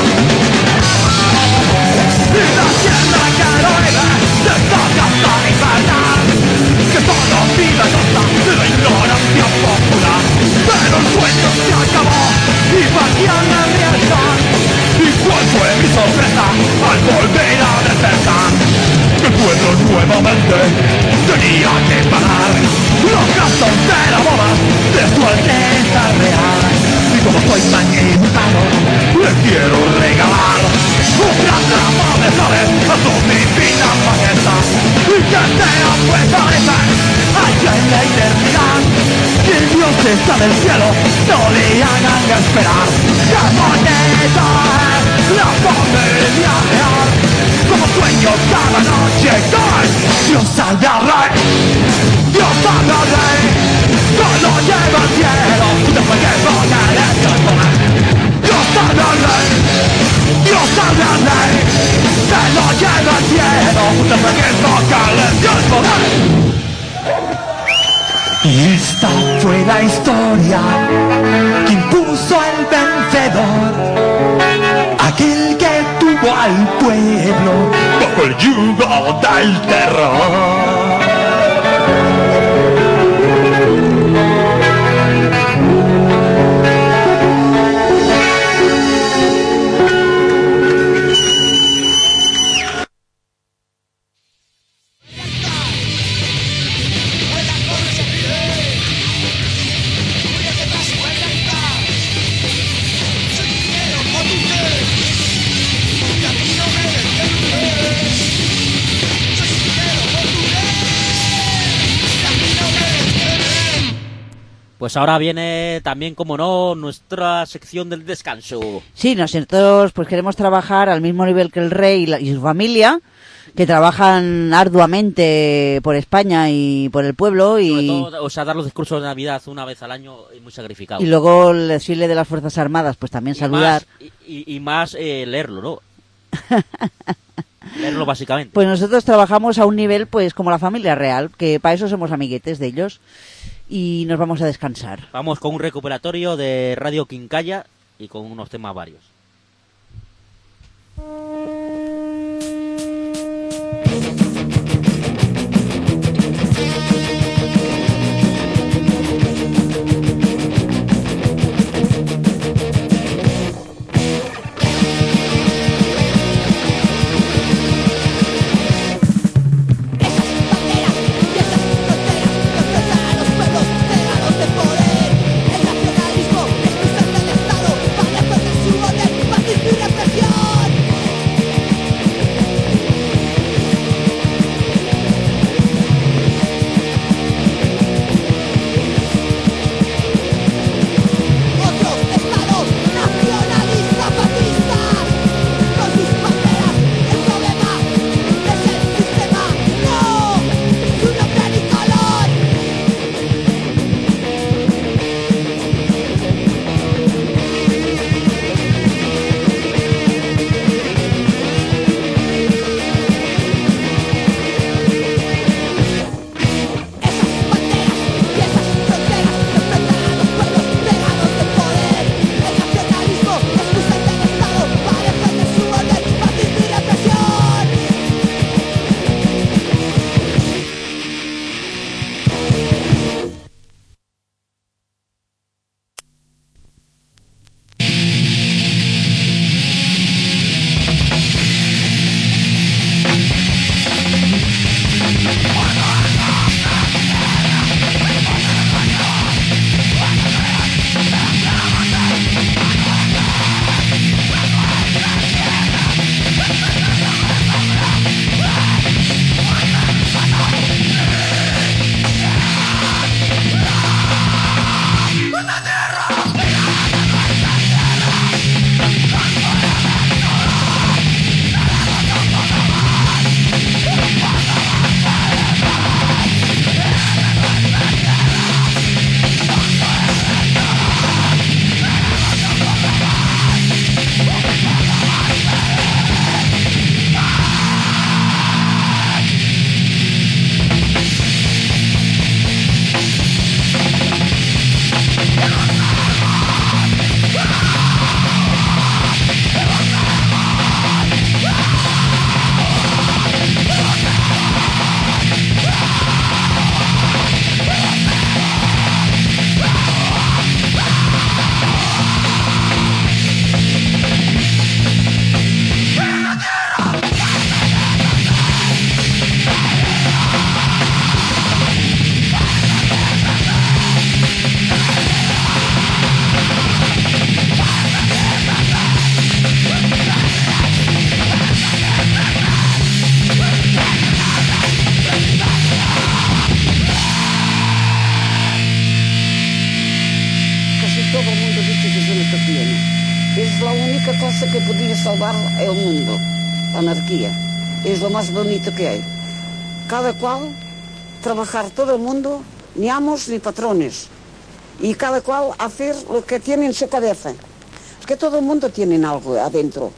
Y la tierra que lo vive se toca hasta infernal, que solo vive costa de la ignorancia popular. Pero el sueño se acabó y partían a arriesgar. ¿Y cuál fue mi sorpresa al volver a despertar? Que el pueblo nuevamente tenía que pagar los gastos de la boda de su Alteza Real. Y como soy tan educado, le quiero regalar un gran ramo de flores a su divina majestad, y que sea puesta de fe allá en la eternidad. Que el Dios está del cielo no le hagan esperar. ¡Qué bonita es la familia real! Como sueño cada noche cae. Dios salve al rey, Dios salve al rey, no lo lleva al cielo después que ponga el poder. Dios salve al rey, Dios salve al rey, se lo lleva al cielo después que ponga el poder. Y esta fue la historia que impuso el vencedor, aquel que tuvo al pueblo bajo el yugo del terror. Pues ahora viene también, como no, nuestra sección del descanso. Sí, nosotros pues queremos trabajar al mismo nivel que el rey y, la, y su familia, que trabajan arduamente por España y por el pueblo y Sobre todo, o sea, dar los discursos de Navidad una vez al año y muy sacrificado. y luego el desfile de las Fuerzas Armadas, pues también y saludar. Más, y, y, y más eh, leerlo, ¿no? Leerlo básicamente. Pues nosotros trabajamos a un nivel pues como la familia real, que para eso somos amiguetes de ellos y nos vamos a descansar. Vamos con un recuperatorio de Radio Quincalla y con unos temas varios. que podía salvar el mundo, la anarquía. Es lo más bonito que hay. Cada cual, trabajar todo el mundo, ni amos ni patrones. Y cada cual hacer lo que tiene en su cabeza. Porque todo el mundo tiene algo adentro.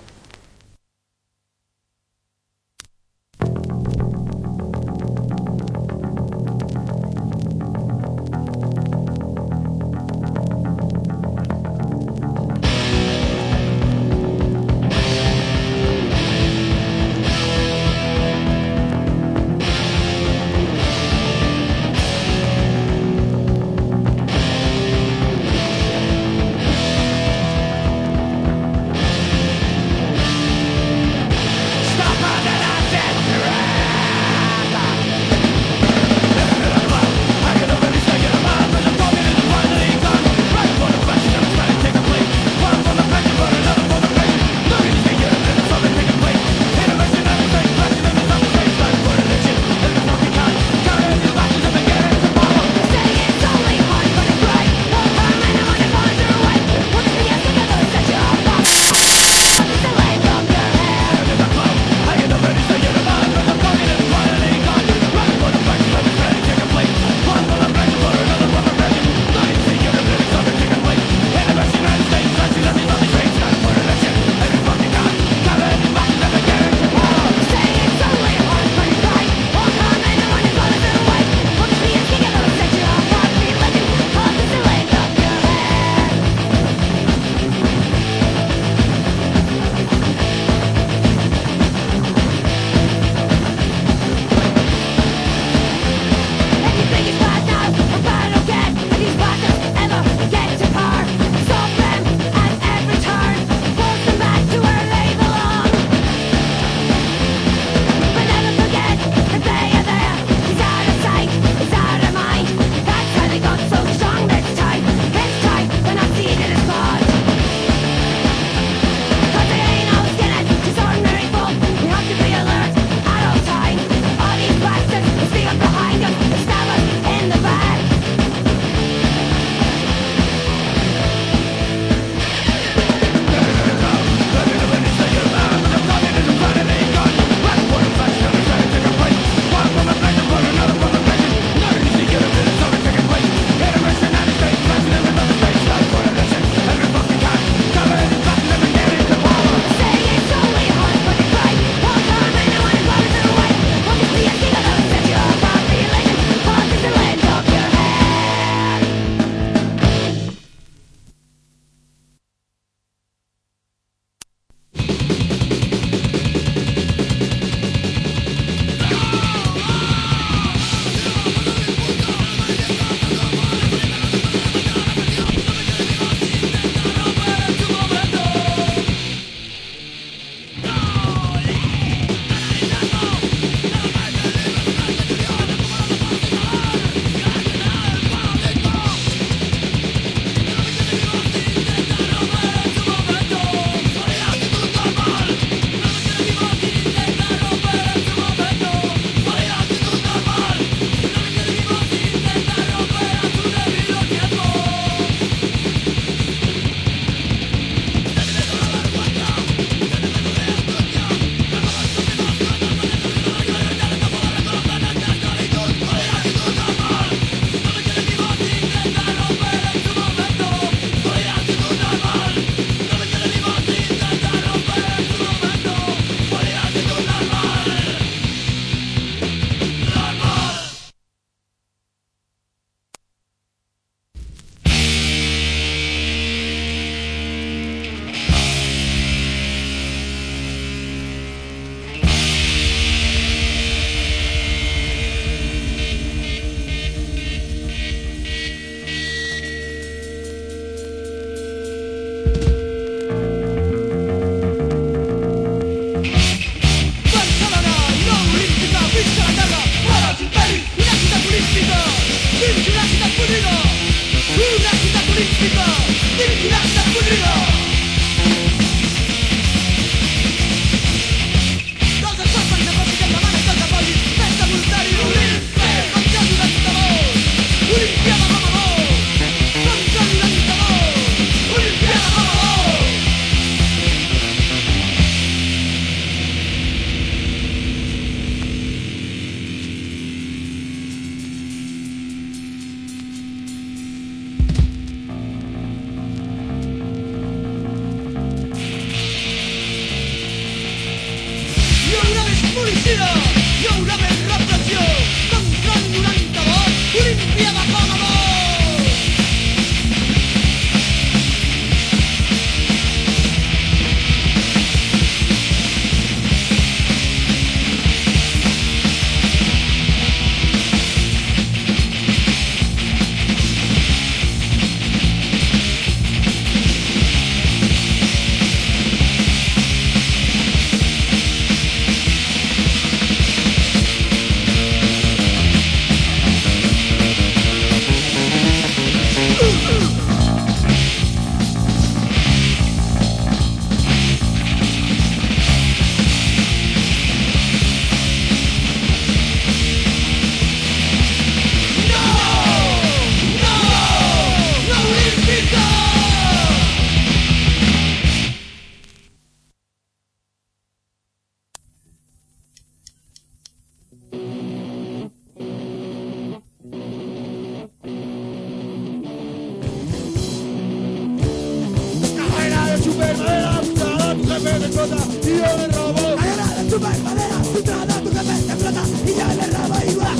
explota y yo le robo. La guerra de tu madera, tu trada, tu jefe te explota y yo le robo y va.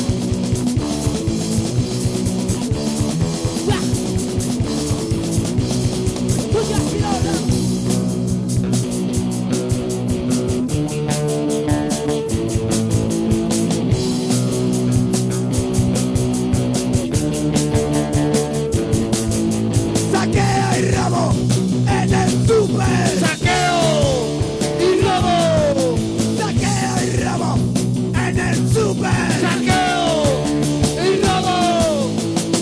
Saqueo y robo en el súper. Saqueo y robo. Saqueo y robo en el súper. Saqueo y robo.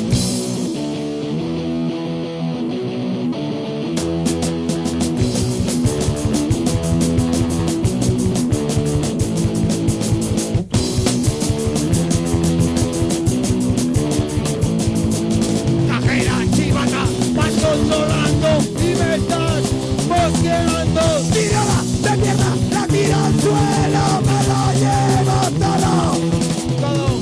Cajera chivata, vas controlando y me estás mosqueando. Tirada de mierda, la tiro al suelo, me lo llevo todo. Todo.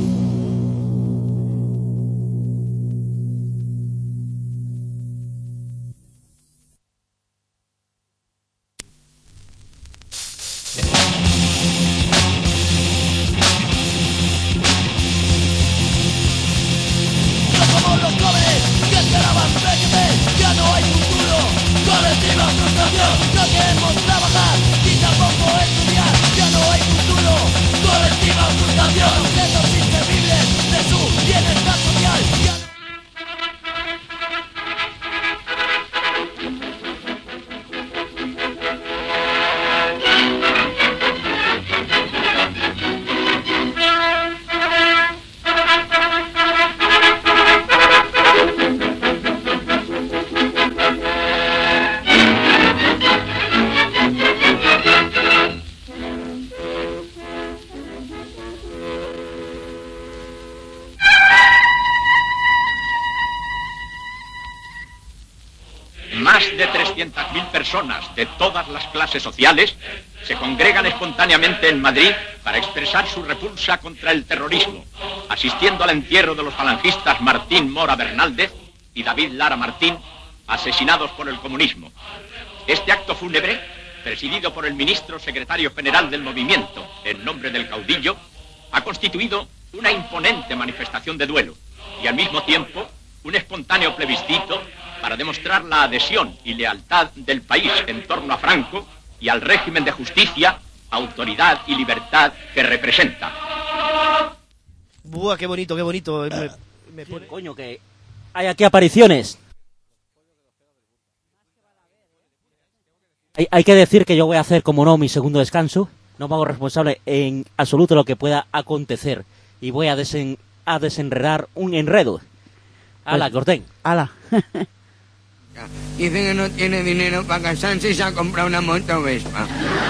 No somos los jóvenes que esperaban crecer, ya no hay futuro, colectiva frustración, no queremos trabajar y tampoco estudiar, ya no hay futuro, colectiva frustración, objetos inservibles de su bienestar social, ya no... Más de trescientas mil personas de todas las clases sociales se congregan espontáneamente en Madrid para expresar su repulsa contra el terrorismo, asistiendo al entierro de los falangistas Martín Mora Bernaldez y David Lara Martín, asesinados por el comunismo. Este acto fúnebre, presidido por el ministro secretario general del movimiento, en nombre del caudillo, ha constituido una imponente manifestación de duelo y al mismo tiempo un espontáneo plebiscito para demostrar la adhesión y lealtad del país en torno a Franco y al régimen de justicia, autoridad y libertad que representa. Buah, qué bonito, qué bonito. Me, me pone... Coño, que hay aquí apariciones. Hay, hay que decir que yo voy a hacer, como no, mi segundo descanso. No me hago responsable en absoluto de lo que pueda acontecer. Y voy a, desen, a desenredar un enredo. Ala, Pues- Corten. Ala. Dice que no tiene dinero para casarse y se ha comprado una moto Vespa.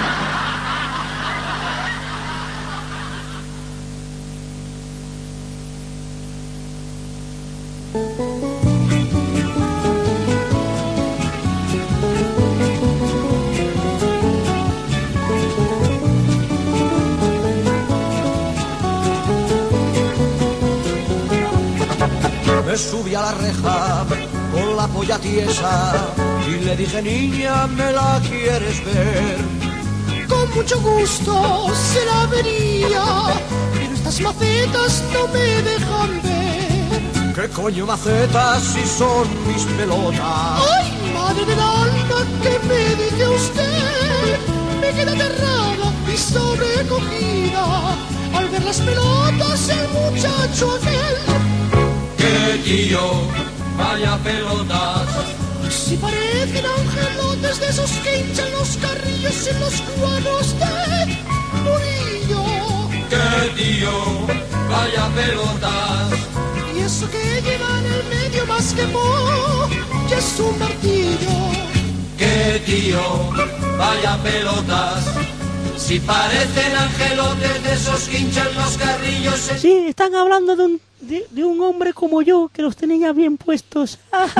Me subí a la reja con la polla tiesa y le dije, niña, ¿me la quieres ver? Con mucho gusto se la vería, pero estas macetas no me dejan ver. ¿Qué coño macetas si son mis pelotas? ¡Ay, madre del alma, que me dice usted! Me quedé aterrada y sobrecogida al ver las pelotas el muchacho aquel. ¡Qué tío! ¡Vaya pelotas! Si parecen angelotes de esos que hinchan los carrillos en los cuadros de Murillo. ¡Qué tío! ¡Vaya pelotas! Y eso que lleva en el medio más que mo, que es un martillo. ¡Qué tío! ¡Vaya pelotas! Si parecen angelotes de esos que hinchan los carrillos en... Sí, están hablando de un, de, de un hombre como yo, que los tenía bien puestos.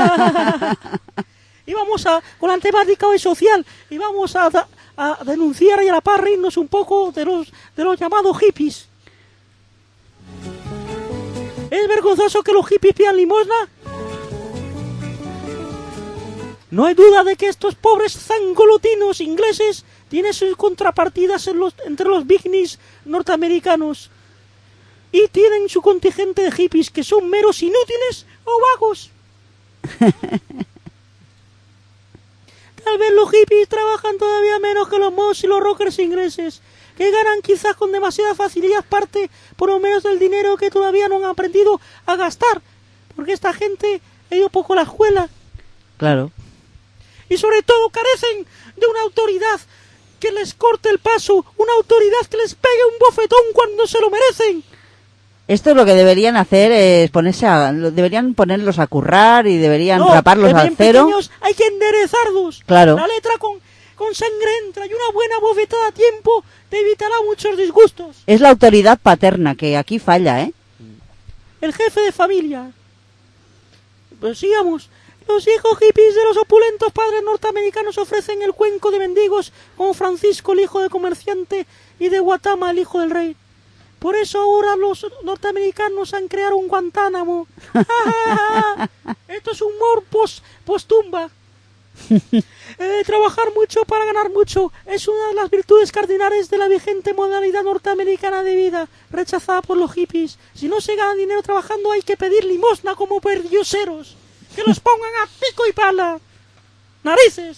Y vamos a, con la temática hoy social, y vamos a, a denunciar y a la par reírnos un poco de los, de los llamados hippies. ¿Es vergonzoso que los hippies pidan limosna? No hay duda de que estos pobres zangolotinos ingleses tienen sus contrapartidas en los, entre los picnics norteamericanos. Y tienen su contingente de hippies que son meros inútiles o vagos. Tal vez los hippies trabajan todavía menos que los mods y los rockers ingleses, que ganan quizás con demasiada facilidad parte por lo menos del dinero que todavía no han aprendido a gastar, porque esta gente ha ido poco a la escuela. Claro. Y sobre todo carecen de una autoridad que les corte el paso, una autoridad que les pegue un bofetón cuando se lo merecen. Esto es lo que deberían hacer, es ponerse a, deberían ponerlos a currar y deberían no, raparlos al cero. Pequeños hay que enderezarlos. Claro. La letra con, con sangre entra y una buena bofetada a tiempo te evitará muchos disgustos. Es la autoridad paterna que aquí falla, ¿eh? El jefe de familia. Pues sigamos. Los hijos hippies de los opulentos padres norteamericanos ofrecen el cuenco de mendigos como Francisco, el hijo de comerciante, y de Guatama, el hijo del rey. Por eso ahora los norteamericanos han creado un Guantánamo. Esto es humor post, post-tumba. Eh, trabajar mucho para ganar mucho es una de las virtudes cardinales de la vigente modalidad norteamericana de vida, rechazada por los hippies. Si no se gana dinero trabajando hay que pedir limosna como perdioseros. Que los pongan a pico y pala. ¡Narices!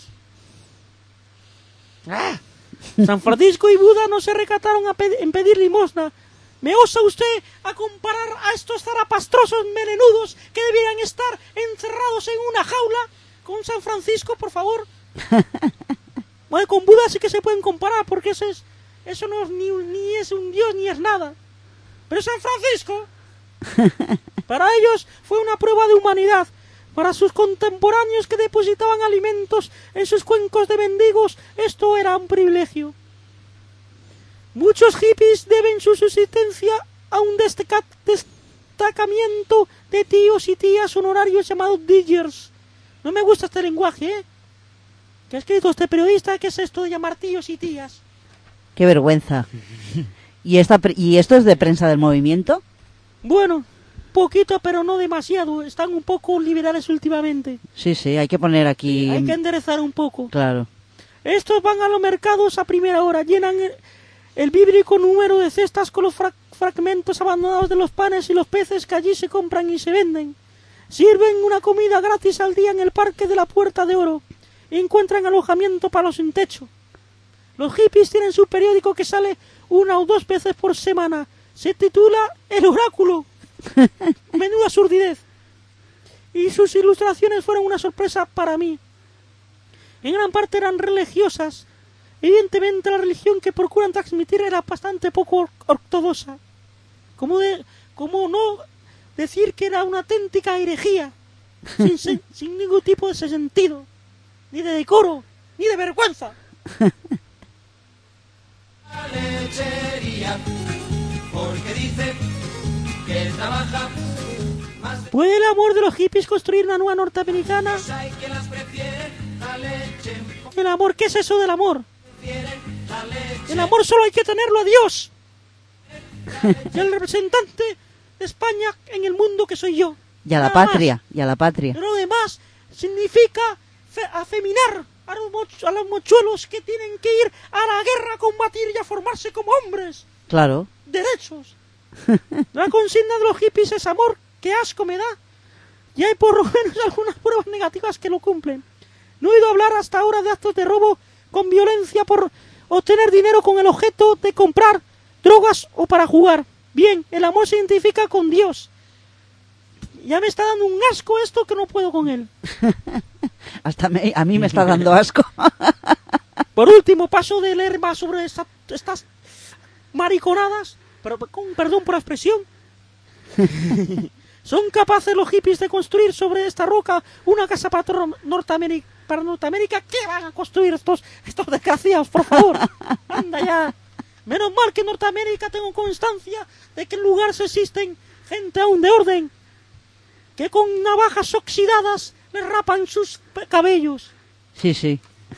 Ah. San Francisco y Buda no se recataron a pe- en pedir limosna. ¿Me osa usted a comparar a estos zarapastrosos melenudos que deberían estar encerrados en una jaula con San Francisco, por favor? Bueno, con Buda sí que se pueden comparar, porque eso, es, eso no es ni, ni es un dios ni es nada. Pero San Francisco, para ellos fue una prueba de humanidad. Para sus contemporáneos que depositaban alimentos en sus cuencos de mendigos, esto era un privilegio. Muchos hippies deben su subsistencia a un destaca- destacamiento de tíos y tías honorarios llamados diggers. No me gusta este lenguaje, ¿eh? ¿Qué ha escrito este periodista? ¿Qué es esto de llamar tíos y tías? Qué vergüenza. ¿Y, esta pre- ¿Y esto es de prensa del movimiento? Bueno, poquito, pero no demasiado. Están un poco liberales últimamente. Sí, sí, hay que poner aquí... Hay que enderezar un poco. Claro. Estos van a los mercados a primera hora, llenan el, el bíblico número de cestas con los fra- fragmentos abandonados de los panes y los peces que allí se compran y se venden. Sirven una comida gratis al día en el Parque de la Puerta de Oro y encuentran alojamiento para los sin techo. Los hippies tienen su periódico que sale una o dos veces por semana. Se titula El Oráculo. Menuda surdidez. Y sus ilustraciones fueron una sorpresa para mí. En gran parte eran religiosas. Evidentemente la religión que procuran transmitir era bastante poco ortodoxa. Como, de, como no decir que era una auténtica herejía, sin, se, sin ningún tipo de sentido, ni de decoro, ni de vergüenza. La lechería, porque dice que trabaja más. ¿Puede el amor de los hippies construir una nueva norteamericana? Hay que las prefieren la leche. El amor, ¿qué es eso del amor? Prefieren la leche. El amor solo hay que tenerlo a Dios. Y el representante de España en el mundo que soy yo. Y a la Nada patria, más. y a la patria. Pero lo demás significa fe- afeminar a los, moch- a los mochuelos que tienen que ir a la guerra a combatir y a formarse como hombres. Claro. Derechos. La consigna de los hippies es amor. ¡Qué asco me da! Y hay por lo menos algunas pruebas negativas que lo cumplen. No he oído hablar hasta ahora de actos de robo con violencia por obtener dinero con el objeto de comprar drogas o para jugar. Bien, el amor se identifica con Dios. Ya me está dando un asco esto que no puedo con él. Hasta me- a mí me está dando asco. Por último, paso de leer más sobre esta- estas mariconadas, pero con perdón por la expresión. Son capaces los hippies de construir sobre esta roca una casa para, Tor- Norteamérica, para Norteamérica. ¿Qué van a construir estos, estos desgraciados, por favor? Anda ya. Menos mal que en Norteamérica tengo constancia de que en lugares existen gente aún de orden, que con navajas oxidadas les rapan sus pe- cabellos. Sí, sí.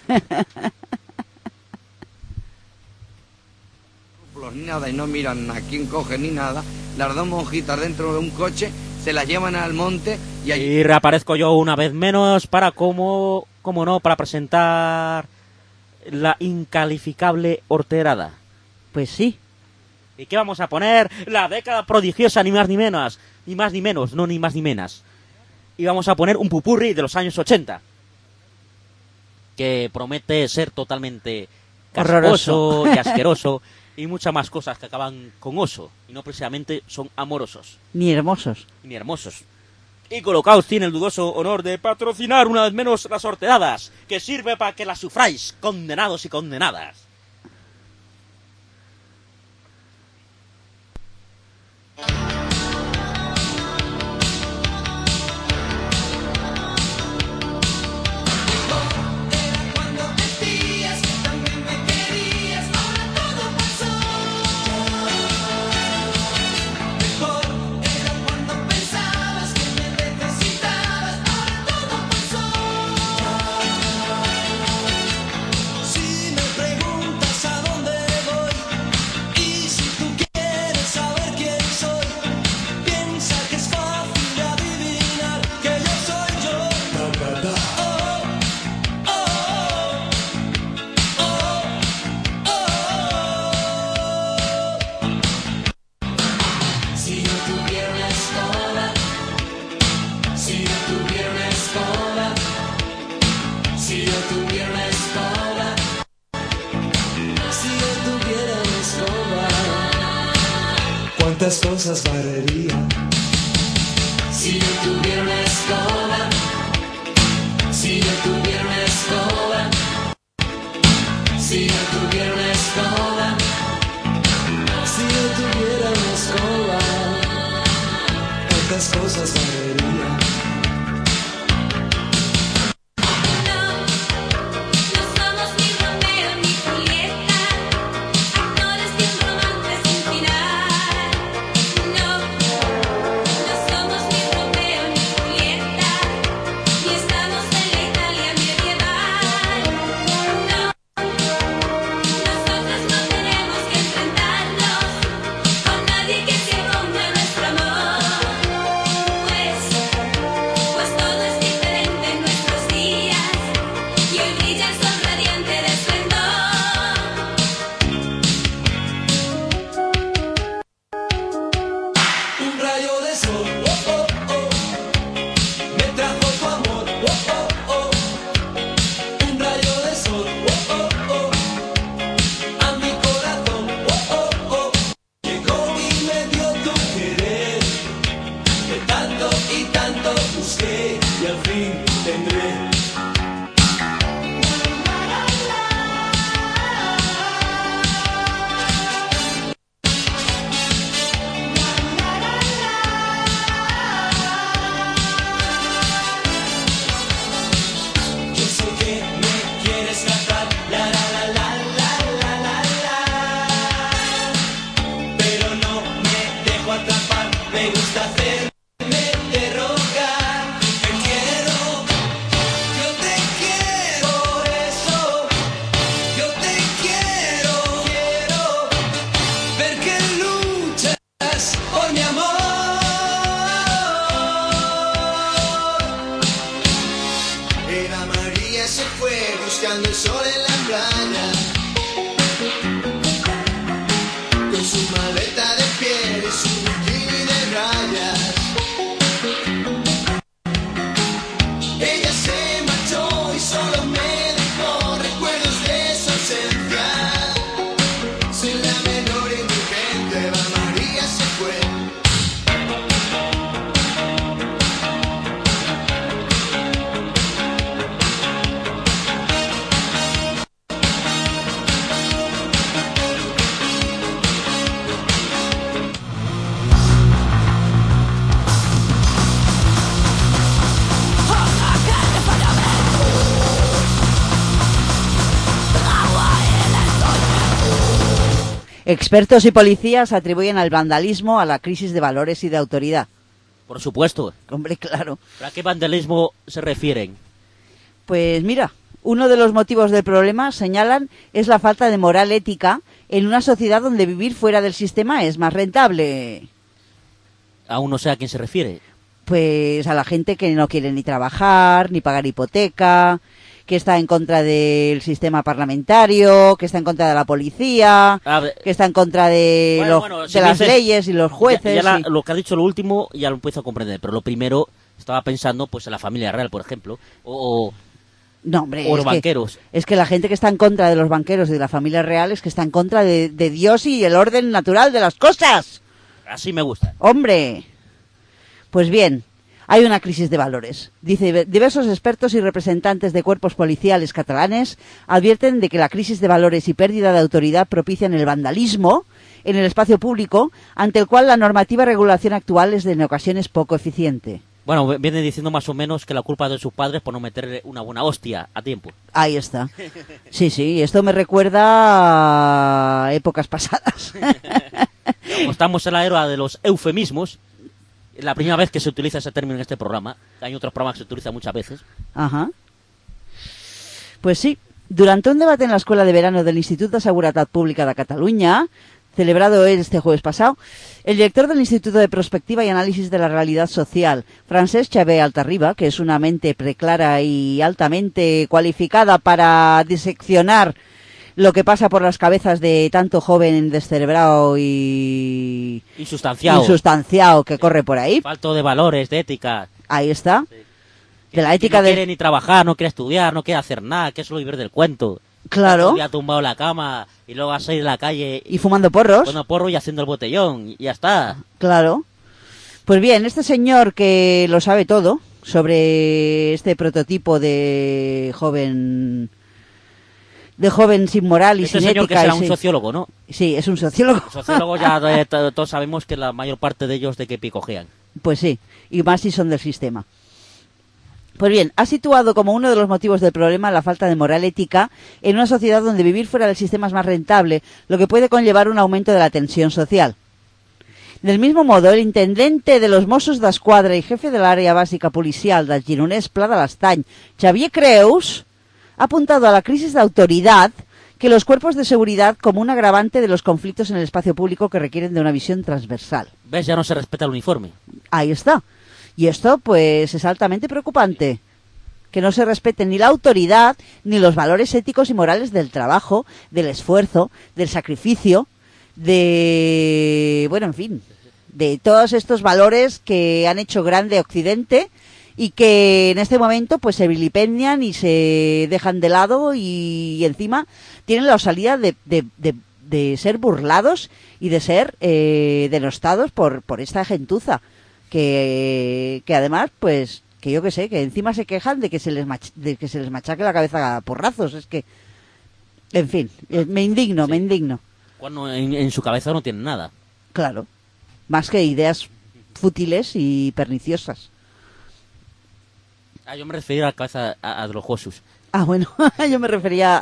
Ni nada y no miran a quién coge ni nada. Las dos monjitas dentro de un coche se las llevan al monte y allí... Y reaparezco yo una vez menos para como como no, para presentar la incalificable horterada. Pues sí. ¿Y qué vamos a poner? La década prodigiosa, ni más ni menos. Ni más ni menos, no ni más ni menos. Y vamos a poner un pupurri de los años ochenta. Que promete ser totalmente casposo y asqueroso. Y muchas más cosas que acaban con oso. Y no precisamente son amorosos. Ni hermosos. Ni hermosos. Y Colocaos tiene el dudoso honor de patrocinar una vez menos las horteradas, que sirve para que las sufráis, condenados y condenadas. ¿Cuántas cosas barrería? Si yo tuviera una escoba, si yo tuviera una escoba, si yo tuviera una escoba, si yo tuviera una escoba, ¿cuántas cosas barrería? Expertos y policías atribuyen al vandalismo a la crisis de valores y de autoridad. Por supuesto. Hombre, claro. ¿A qué vandalismo se refieren? Pues mira, uno de los motivos del problema, señalan, es la falta de moral ética en una sociedad donde vivir fuera del sistema es más rentable. Aún no sé a quién se refiere. Pues a la gente que no quiere ni trabajar, ni pagar hipoteca, que está en contra del sistema parlamentario, que está en contra de la policía, ver, que está en contra de, bueno, los, bueno, si de las dices- leyes y los jueces. Ya, ya la- y- Lo que ha dicho lo último ya lo empiezo a comprender, pero lo primero estaba pensando pues en la familia real, por ejemplo, o, No, hombre, o los es que- banqueros. Es que la gente que está en contra de los banqueros y de la familia real es que está en contra de, de Dios y el orden natural de las cosas. Así me gusta. Hombre, pues bien, hay una crisis de valores. Dice, diversos expertos y representantes de cuerpos policiales catalanes advierten de que la crisis de valores y pérdida de autoridad propician el vandalismo en el espacio público, ante el cual la normativa de regulación actual es en ocasiones poco eficiente. Bueno, viene diciendo más o menos que la culpa es de sus padres por no meterle una buena hostia a tiempo. Ahí está. Sí, sí, esto me recuerda a épocas pasadas. Como estamos en la era de los eufemismos, es la primera vez que se utiliza ese término en este programa. Hay otros programas que se utiliza muchas veces. Ajá. Pues sí, durante un debate en la Escuela de Verano del Instituto de Seguridad Pública de Cataluña, celebrado este jueves pasado, el director del Instituto de Prospectiva y Análisis de la Realidad Social, Francesc Xavier Altarriba, que es una mente preclara y altamente cualificada para diseccionar lo que pasa por las cabezas de tanto joven descerebrado y Insustanciado. insustanciado que corre por ahí. Falto de valores, de ética. Ahí está. De la Que ética no de... quiere ni trabajar, no quiere estudiar, no quiere hacer nada, que es solo vivir del cuento. Claro. Ya tumbado en la cama y luego a salir a la calle Y fumando porros. Bueno, porro y haciendo el botellón, y ya está. Claro. Pues bien, este señor que lo sabe todo sobre este prototipo de joven de joven sin moral y Este sin señor que ética. será y un sin- sociólogo, ¿no? Sí, es un sociólogo. Sociólogos ya eh, to- todos sabemos que la mayor parte de ellos de que picojean. Pues sí, y más si son del sistema. Pues bien, ha situado como uno de los motivos del problema la falta de moral ética en una sociedad donde vivir fuera del sistema es más rentable, lo que puede conllevar un aumento de la tensión social. Del mismo modo, el intendente de los Mossos d'Esquadra y jefe del área básica policial del Gironès Pla de l'Estany, Xavier Creus, ha apuntado a la crisis de autoridad que los cuerpos de seguridad como un agravante de los conflictos en el espacio público que requieren de una visión transversal. ¿Ves? Ya no se respeta el uniforme. Ahí está. Y esto, pues, es altamente preocupante. Que no se respeten ni la autoridad, ni los valores éticos y morales del trabajo, del esfuerzo, del sacrificio, de... bueno, en fin, de todos estos valores que han hecho grande Occidente y que en este momento, pues, se vilipendian y se dejan de lado y, y encima tienen la osadía de, de, de, de ser burlados y de ser eh, denostados por, por esta gentuza. Que, que además, pues, que yo que sé, que encima se quejan de que se les mach- de que se les machaque la cabeza a porrazos. Es que, en fin, eh, me indigno, me indigno. Cuando en, en su cabeza no tienen nada. Claro, más que ideas fútiles y perniciosas. Ah, yo me refería a la cabeza a, a de los Josus. Ah, bueno, yo me refería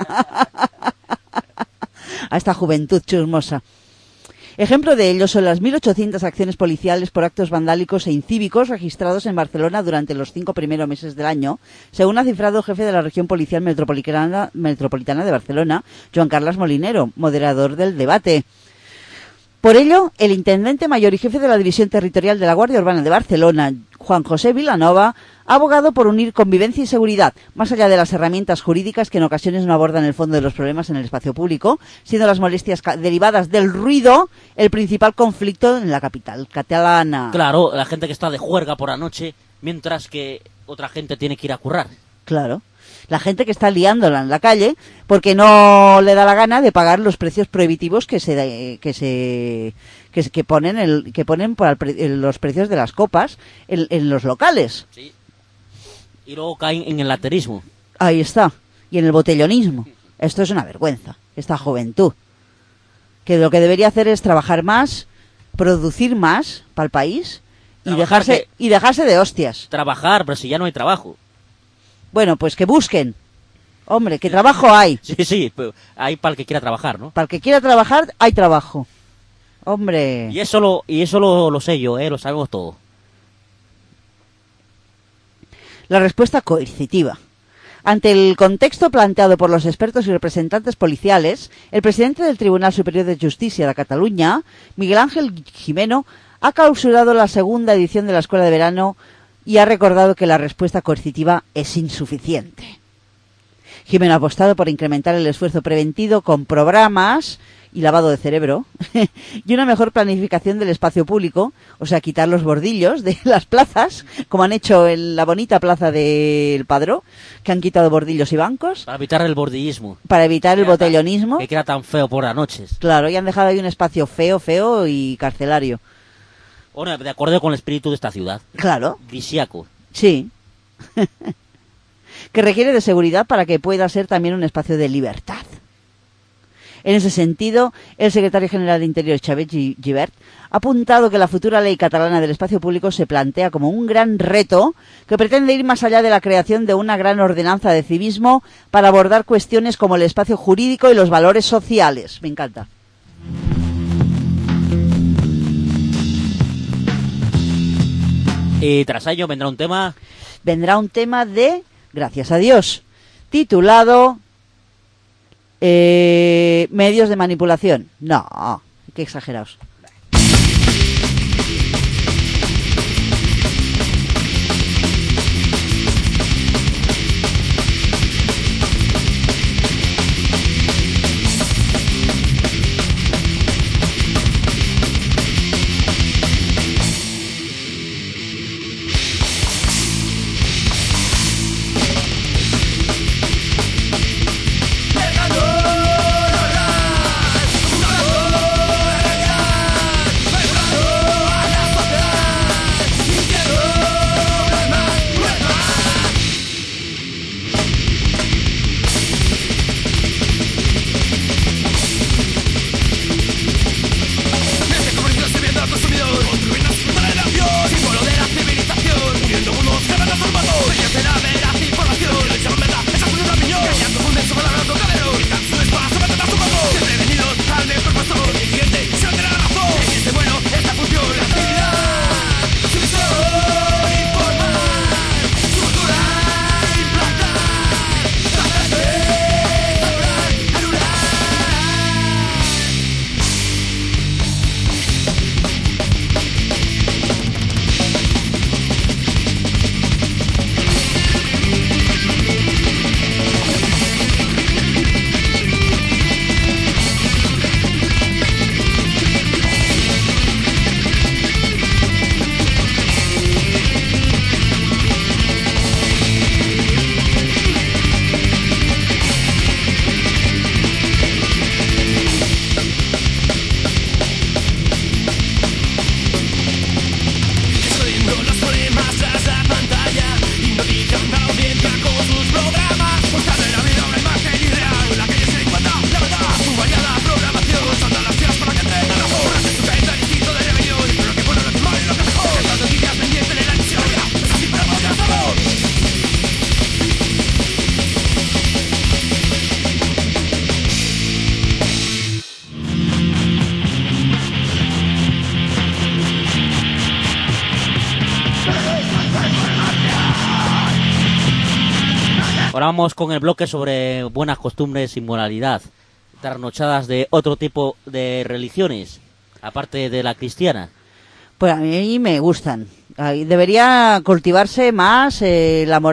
a esta juventud chusmosa. Ejemplo de ello son las mil ochocientas acciones policiales por actos vandálicos e incívicos registrados en Barcelona durante los cinco primeros meses del año, según ha cifrado el jefe de la región policial metropolitana, metropolitana de Barcelona, Joan Carles Molinero, moderador del debate. Por ello, el intendente mayor y jefe de la División Territorial de la Guardia Urbana de Barcelona, Juan José Vilanova, ha abogado por unir convivencia y seguridad, más allá de las herramientas jurídicas que en ocasiones no abordan el fondo de los problemas en el espacio público, siendo las molestias ca- derivadas del ruido el principal conflicto en la capital catalana. Claro, la gente que está de juerga por la noche, mientras que otra gente tiene que ir a currar. Claro. La gente que está liándola en la calle porque no le da la gana de pagar los precios prohibitivos que se que se que, se- que ponen el que ponen para el pre- el- los precios de las copas en, en los locales. Sí. Y luego caen en el laterismo. Ahí está. Y en el botellonismo. Esto es una vergüenza. Esta juventud. Que lo que debería hacer es trabajar más, producir más para el país y Trabajar dejarse que- y dejarse de hostias. Trabajar, pero si ya no hay trabajo. Bueno, pues que busquen. Hombre, que trabajo hay. Sí, sí, pero hay para el que quiera trabajar, ¿no? Para el que quiera trabajar, hay trabajo. Hombre. Y eso lo, y eso lo, lo sé yo, ¿eh? Lo sabemos todo. La respuesta coercitiva. Ante el contexto planteado por los expertos y representantes policiales, el presidente del Tribunal Superior de Justicia de Cataluña, Miguel Ángel Jimeno, ha clausurado la segunda edición de la Escuela de Verano y ha recordado que la respuesta coercitiva es insuficiente. Jimeno ha apostado por incrementar el esfuerzo preventivo con programas y lavado de cerebro y una mejor planificación del espacio público, o sea, quitar los bordillos de las plazas, como han hecho en la bonita plaza del Padró, que han quitado bordillos y bancos. Para evitar el bordillismo. Para evitar el botellonismo. Que queda tan feo por las noches. Claro, y han dejado ahí un espacio feo, feo y carcelario. Bueno, de acuerdo con el espíritu de esta ciudad. Claro. Disiaco. Sí. Que requiere de seguridad para que pueda ser también un espacio de libertad. En ese sentido, el secretario general de Interior, Xavier Gibert, ha apuntado que la futura ley catalana del espacio público se plantea como un gran reto que pretende ir más allá de la creación de una gran ordenanza de civismo para abordar cuestiones como el espacio jurídico y los valores sociales. Me encanta. Y tras ello vendrá un tema... Vendrá un tema de, gracias a Dios, titulado... Eh, medios de manipulación. No, qué exagerados. Ahora vamos con el bloque sobre buenas costumbres y moralidad, trasnochadas de otro tipo de religiones, aparte de la cristiana. Pues a mí me gustan. Debería cultivarse más eh, la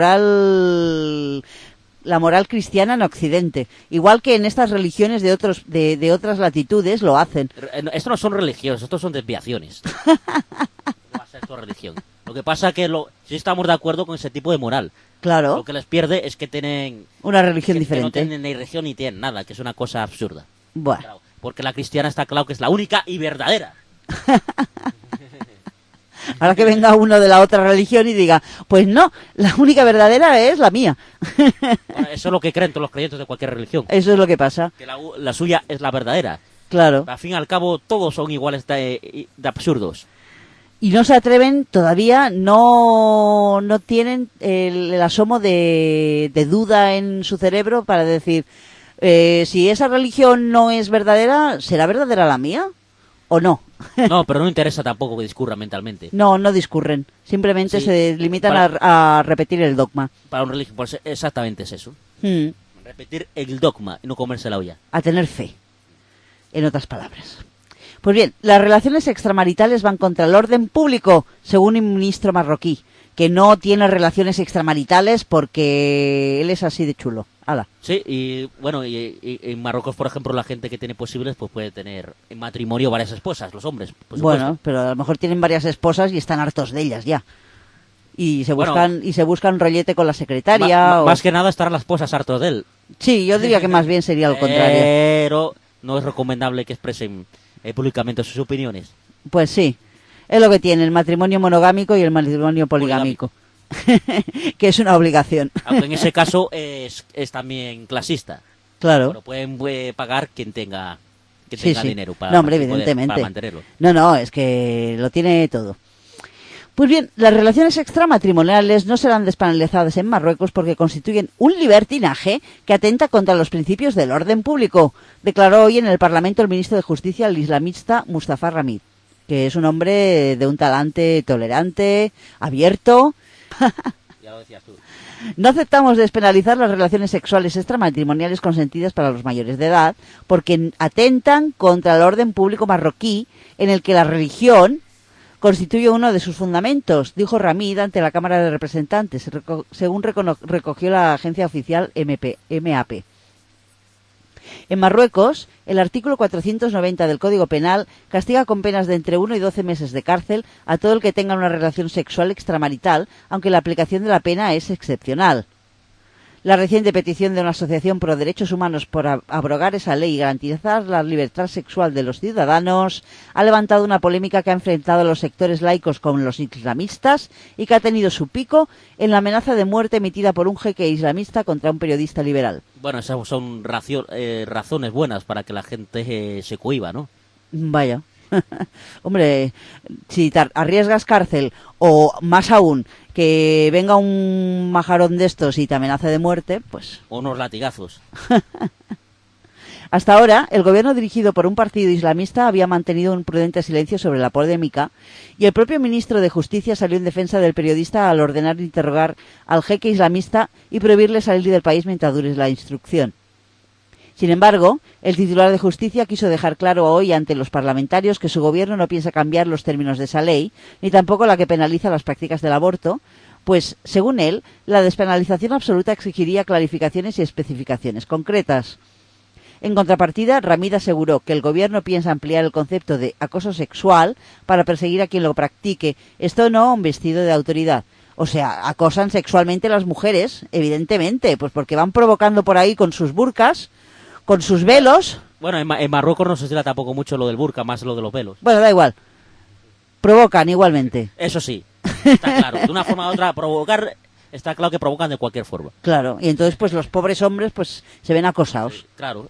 moral la moral cristiana en Occidente, igual que en estas religiones de otros de, de otras latitudes lo hacen. Esto no son religiones, estos son desviaciones. No va a ser tu religión. Lo que pasa es que lo, sí estamos de acuerdo con ese tipo de moral. Claro. Lo que les pierde es que tienen una religión que, diferente. Que no tienen ni religión ni tienen nada, que es una cosa absurda. Bueno. Claro, porque la cristiana está claro que es la única y verdadera. Ahora que venga uno de la otra religión y diga, pues no, la única verdadera es la mía. Bueno, eso es lo que creen todos los creyentes de cualquier religión. Eso es lo que pasa. Que la, la suya es la verdadera. Claro. Al fin y al cabo, todos son iguales de, de absurdos. Y no se atreven, todavía no, no tienen el, el asomo de, de duda en su cerebro para decir, eh, si esa religión no es verdadera, ¿será verdadera la mía? ¿O no? No, pero no interesa tampoco que discurran mentalmente. No, no discurren. Simplemente sí, se limitan para, a, a repetir el dogma. Para un religio, pues exactamente es eso. Hmm. Repetir el dogma y no comerse la olla. A tener fe, en otras palabras. Pues bien, las relaciones extramaritales van contra el orden público, según un ministro marroquí, que no tiene relaciones extramaritales porque él es así de chulo. Ala. Sí, y bueno, y, y- en Marruecos, por ejemplo, la gente que tiene posibles pues puede tener en matrimonio varias esposas, los hombres, por supuesto. Bueno, pero a lo mejor tienen varias esposas y están hartos de ellas ya. Y se Bueno. buscan y se buscan rollete con la secretaria. Ma- o- Más que nada estarán las esposas hartos de él. Sí, yo diría que más bien sería lo contrario. Pero no es recomendable que expresen eh, públicamente sus opiniones. Pues sí, es lo que tiene el matrimonio monogámico y el matrimonio poligámico. Que es una obligación. Aunque en ese caso es, es también clasista. Claro. Pero pueden eh, pagar quien tenga, quien Sí, tenga sí. dinero para, No, hombre, para poder- evidentemente. para mantenerlo. No, no, es que lo tiene todo. Pues bien, las relaciones extramatrimoniales no serán despenalizadas en Marruecos porque constituyen un libertinaje que atenta contra los principios del orden público, declaró hoy en el Parlamento el ministro de Justicia, el islamista Mustafa Ramid, que es un hombre de un talante tolerante, abierto. Ya lo decías tú. No aceptamos despenalizar las relaciones sexuales extramatrimoniales consentidas para los mayores de edad porque atentan contra el orden público marroquí en el que la religión constituye uno de sus fundamentos, dijo Ramid ante la Cámara de Representantes, reco- según recono- recogió la agencia oficial M P M A P. En Marruecos, el artículo cuatrocientos noventa del Código Penal castiga con penas de entre uno y doce meses de cárcel a todo el que tenga una relación sexual extramarital, aunque la aplicación de la pena es excepcional. La reciente petición de una asociación pro derechos humanos por ab- abrogar esa ley y garantizar la libertad sexual de los ciudadanos ha levantado una polémica que ha enfrentado a los sectores laicos con los islamistas y que ha tenido su pico en la amenaza de muerte emitida por un jeque islamista contra un periodista liberal. Bueno, esas son racio- eh, razones buenas para que la gente eh, se cohiba, ¿no? Vaya. Hombre, si te arriesgas cárcel o más aún que venga un majarón de estos y te amenace de muerte, pues O unos latigazos. hasta ahora el gobierno dirigido por un partido islamista había mantenido un prudente silencio sobre la polémica y el propio ministro de Justicia salió en defensa del periodista al ordenar interrogar al jeque islamista y prohibirle salir del país mientras dure la instrucción. Sin embargo, el titular de Justicia quiso dejar claro hoy ante los parlamentarios que su gobierno no piensa cambiar los términos de esa ley, ni tampoco la que penaliza las prácticas del aborto, pues, según él, la despenalización absoluta exigiría clarificaciones y especificaciones concretas. En contrapartida, Ramid aseguró que el gobierno piensa ampliar el concepto de acoso sexual para perseguir a quien lo practique, esto no un vestido de autoridad. O sea, acosan sexualmente a las mujeres, evidentemente, pues porque van provocando por ahí con sus burkas, con sus velos. Bueno, en, Ma- en Marruecos no se estila tampoco mucho lo del burka, más lo de los velos. Bueno, da igual. Provocan igualmente. Eso sí, está claro. De una forma u otra, provocar, está claro que provocan de cualquier forma. Claro, y entonces pues los pobres hombres pues se ven acosados. Claro.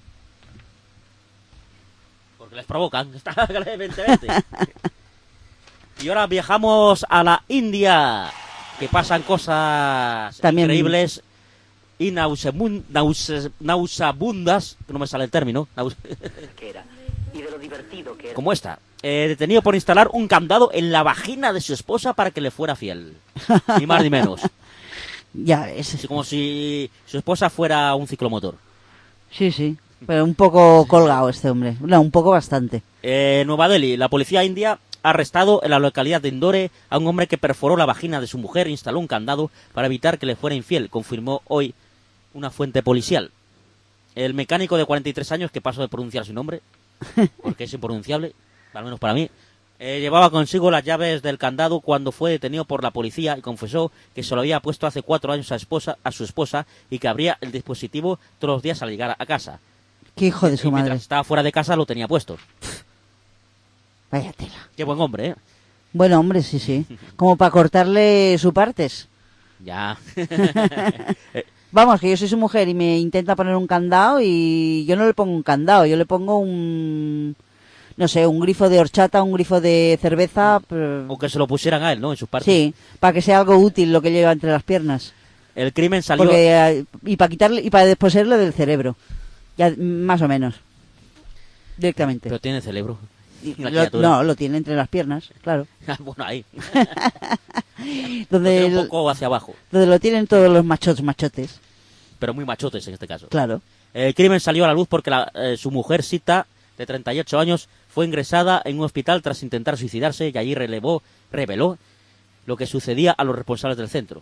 Porque les provocan, está evidentemente. Y ahora viajamos a la India, que pasan cosas También- increíbles y nausemun- nause- nauseabundas, que no me sale el término, naus- y de lo divertido que era. como esta. Eh, detenido por instalar un candado en la vagina de su esposa para que le fuera fiel. Ni más ni menos. Ya es. Así como si su esposa fuera un ciclomotor. Sí, sí. Pero un poco colgado este hombre. No, un poco bastante. Eh, Nueva Delhi, la policía india ha arrestado en la localidad de Indore a un hombre que perforó la vagina de su mujer e instaló un candado para evitar que le fuera infiel, confirmó hoy una fuente policial. El mecánico de cuarenta y tres años, que paso de pronunciar su nombre, porque es impronunciable, al menos para mí, eh, llevaba consigo las llaves del candado cuando fue detenido por la policía y confesó que se lo había puesto hace cuatro años a, esposa, a su esposa y que abría el dispositivo todos los días al llegar a casa. Qué hijo de su Y madre. mientras estaba fuera de casa lo tenía puesto. Vaya tela. Qué buen hombre, ¿eh? Bueno, hombre, sí, sí. Como para cortarle su partes. Ya. Vamos, que yo soy su mujer y me intenta poner un candado y yo no le pongo un candado, yo le pongo un... No sé, un grifo de horchata, un grifo de cerveza. Pero... O que se lo pusieran a él, ¿no? En sus partes. Sí, para que sea algo útil lo que lleva entre las piernas. El crimen salió... Porque, eh, y para quitarle y para desposeerle del cerebro. Ya, más o menos. Directamente. Pero tiene cerebro. Y La lo- criatura. no, lo tiene entre las piernas, claro. Bueno, ahí. Donde, Lo tiene un el- poco hacia abajo. donde lo tienen todos los machos machotes. Pero muy machotes en este caso. Claro. El crimen salió a la luz porque la, eh, su mujer, Sita, de treinta y ocho años, fue ingresada en un hospital tras intentar suicidarse y allí relevó, reveló lo que sucedía a los responsables del centro.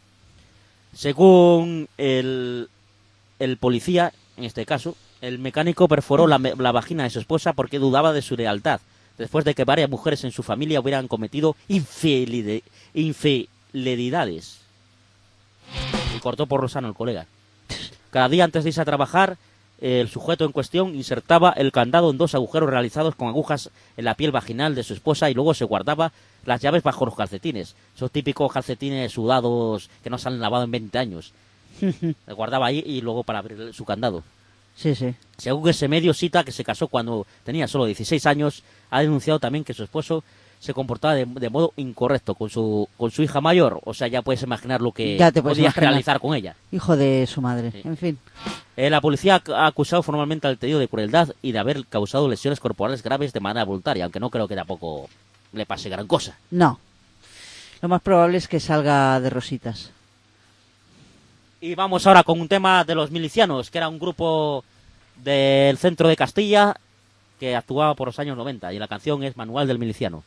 Según el, el policía, en este caso, el mecánico perforó la, la vagina de su esposa porque dudaba de su lealtad, después de que varias mujeres en su familia hubieran cometido infidelidades. infidelidades. Y cortó por lo sano el colega. Cada día antes de irse a trabajar, el sujeto en cuestión insertaba el candado en dos agujeros realizados con agujas en la piel vaginal de su esposa y luego se guardaba las llaves bajo los calcetines. Esos típicos calcetines sudados que no se han lavado en veinte años. Se guardaba ahí y luego para abrir su candado. Sí, sí. Según ese medio, cita que se casó cuando tenía solo dieciséis años, ha denunciado también que su esposo se comportaba de, de modo incorrecto con su con su hija mayor. O sea, ya puedes imaginar lo que podías realizar con ella. Hijo de su madre, sí. En fin. Eh, la policía ha acusado formalmente al tenido de crueldad y de haber causado lesiones corporales graves de manera voluntaria, aunque no creo que tampoco le pase gran cosa. No. Lo más probable es que salga de rositas. Y vamos ahora con un tema de los milicianos, que era un grupo del centro de Castilla que actuaba por los años noventa, y la canción es Manual del Miliciano.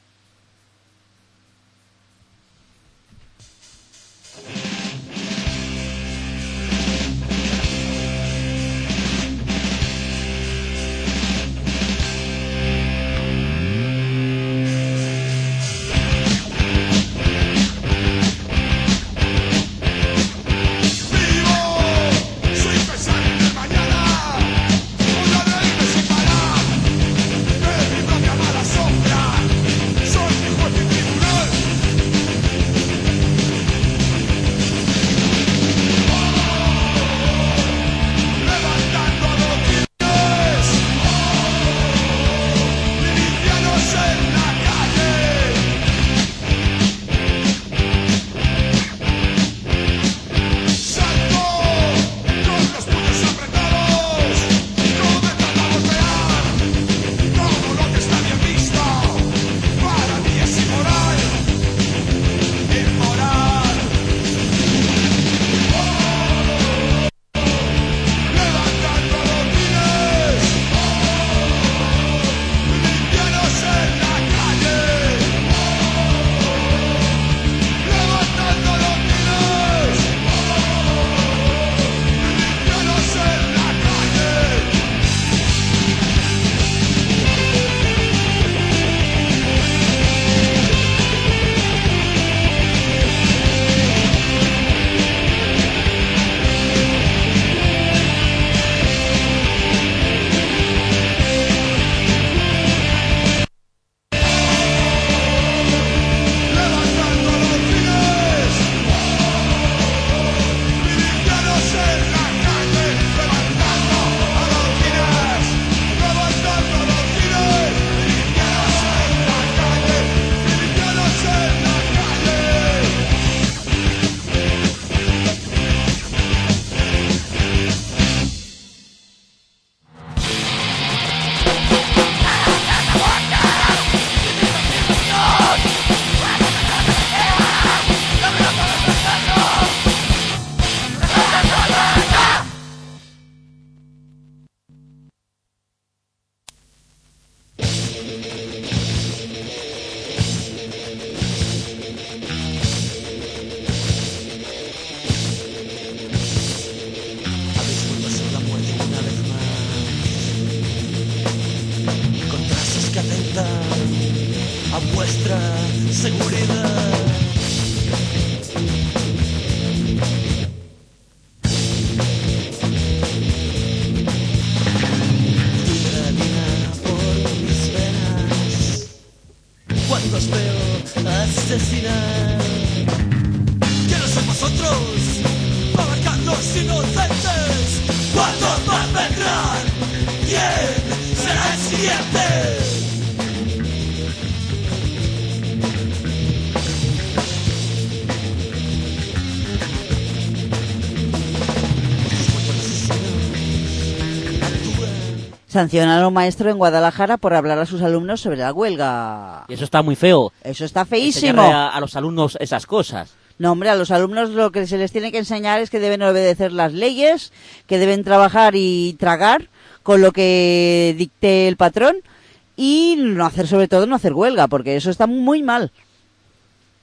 Sancionaron a un maestro en Guadalajara por hablar a sus alumnos sobre la huelga. Y eso está muy feo. Eso está feísimo. A, a los alumnos esas cosas. No, hombre, a los alumnos lo que se les tiene que enseñar es que deben obedecer las leyes, que deben trabajar y tragar con lo que dicte el patrón y no hacer, sobre todo, no hacer huelga, porque eso está muy mal.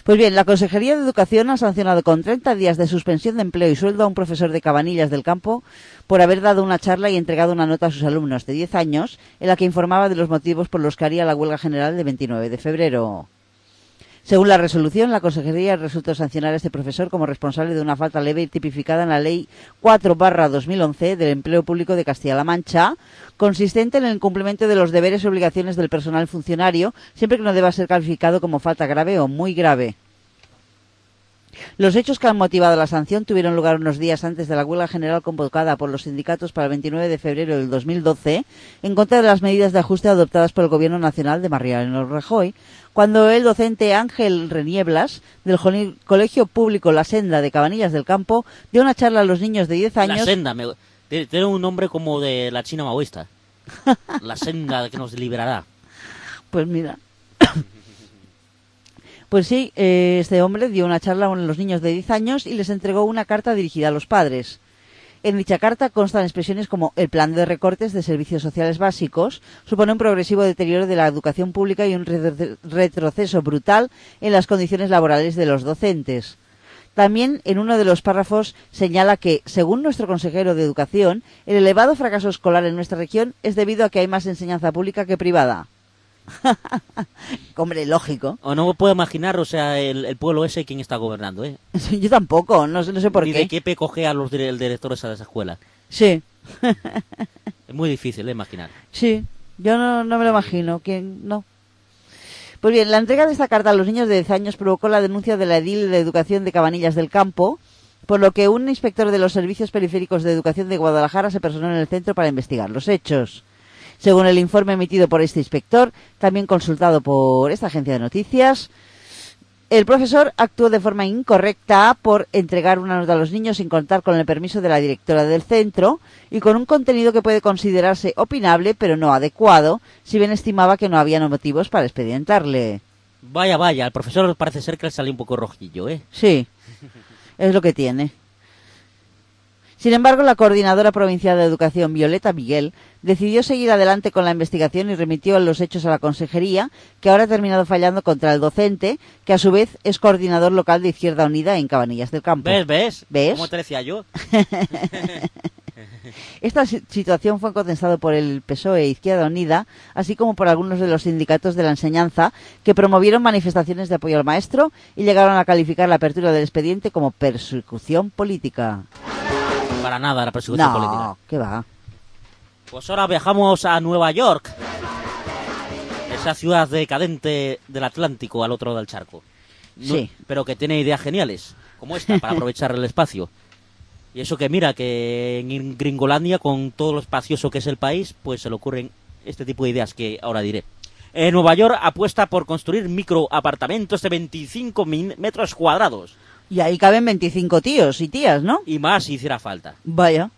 Pues bien, la Consejería de Educación ha sancionado con treinta días de suspensión de empleo y sueldo a un profesor de Cabanillas del Campo por haber dado una charla y entregado una nota a sus alumnos de diez años en la que informaba de los motivos por los que haría la huelga general del veintinueve de febrero. Según la resolución, la Consejería resultó sancionar a este profesor como responsable de una falta leve tipificada en la Ley cuatro barra dos mil once del Empleo Público de Castilla-La Mancha, consistente en el incumplimiento de los deberes y obligaciones del personal funcionario, siempre que no deba ser calificado como falta grave o muy grave. Los hechos que han motivado la sanción tuvieron lugar unos días antes de la huelga general convocada por los sindicatos para el veintinueve de febrero del dos mil doce, en contra de las medidas de ajuste adoptadas por el Gobierno Nacional de Mariano Rajoy, cuando el docente Ángel Renieblas, del Colegio Público La Senda de Cabanillas del Campo, dio una charla a los niños de diez años... La Senda, me... tiene un nombre como de la China maoísta. La Senda que nos liberará. Pues mira... Pues sí, eh, este hombre dio una charla a los niños de diez años y les entregó una carta dirigida a los padres. En dicha carta constan expresiones como el plan de recortes de servicios sociales básicos supone un progresivo deterioro de la educación pública y un retroceso brutal en las condiciones laborales de los docentes. También en uno de los párrafos señala que, según nuestro consejero de Educación, el elevado fracaso escolar en nuestra región es debido a que hay más enseñanza pública que privada. Hombre, lógico. O no puedo imaginar, o sea, el, el pueblo ese quién está gobernando, ¿eh? Yo tampoco, no sé, no sé por Ni qué. de qué pe coge a los dire- directores de esa escuela. Sí. Es muy difícil de imaginar. Sí, yo no, no me lo imagino. ¿Quién? No. Pues bien, la entrega de esta carta a los niños de diez años provocó la denuncia de la edil de Educación de Cabanillas del Campo, por lo que un inspector de los Servicios Periféricos de Educación de Guadalajara se personó en el centro para investigar los hechos. Según el informe emitido por este inspector, también consultado por esta agencia de noticias, el profesor actuó de forma incorrecta por entregar una nota a los niños sin contar con el permiso de la directora del centro y con un contenido que puede considerarse opinable pero no adecuado, si bien estimaba que no había motivos para expedientarle. Vaya, vaya, al profesor parece ser que le salió un poco rojillo, ¿eh? Sí, es lo que tiene. Sin embargo, la coordinadora provincial de Educación, Violeta Miguel, decidió seguir adelante con la investigación y remitió los hechos a la consejería, que ahora ha terminado fallando contra el docente, que a su vez es coordinador local de Izquierda Unida en Cabanillas del Campo. ¿Ves, ves? ¿Ves? ¿Cómo te decía yo? Esta situación fue contestada por el P S O E e Izquierda Unida, así como por algunos de los sindicatos de la enseñanza, que promovieron manifestaciones de apoyo al maestro y llegaron a calificar la apertura del expediente como persecución política. Para nada, la persecución no, política. No, ¿qué va? Pues ahora viajamos a Nueva York, esa ciudad decadente del Atlántico al otro lado del charco. No, sí. Pero que tiene ideas geniales, como esta, para aprovechar el espacio. Y eso que mira, que en Gringolandia, con todo lo espacioso que es el país, pues se le ocurren este tipo de ideas que ahora diré. Eh, Nueva York apuesta por construir microapartamentos de veinticinco metros cuadrados. Y ahí caben veinticinco tíos y tías, ¿no? Y más si hiciera falta. Vaya.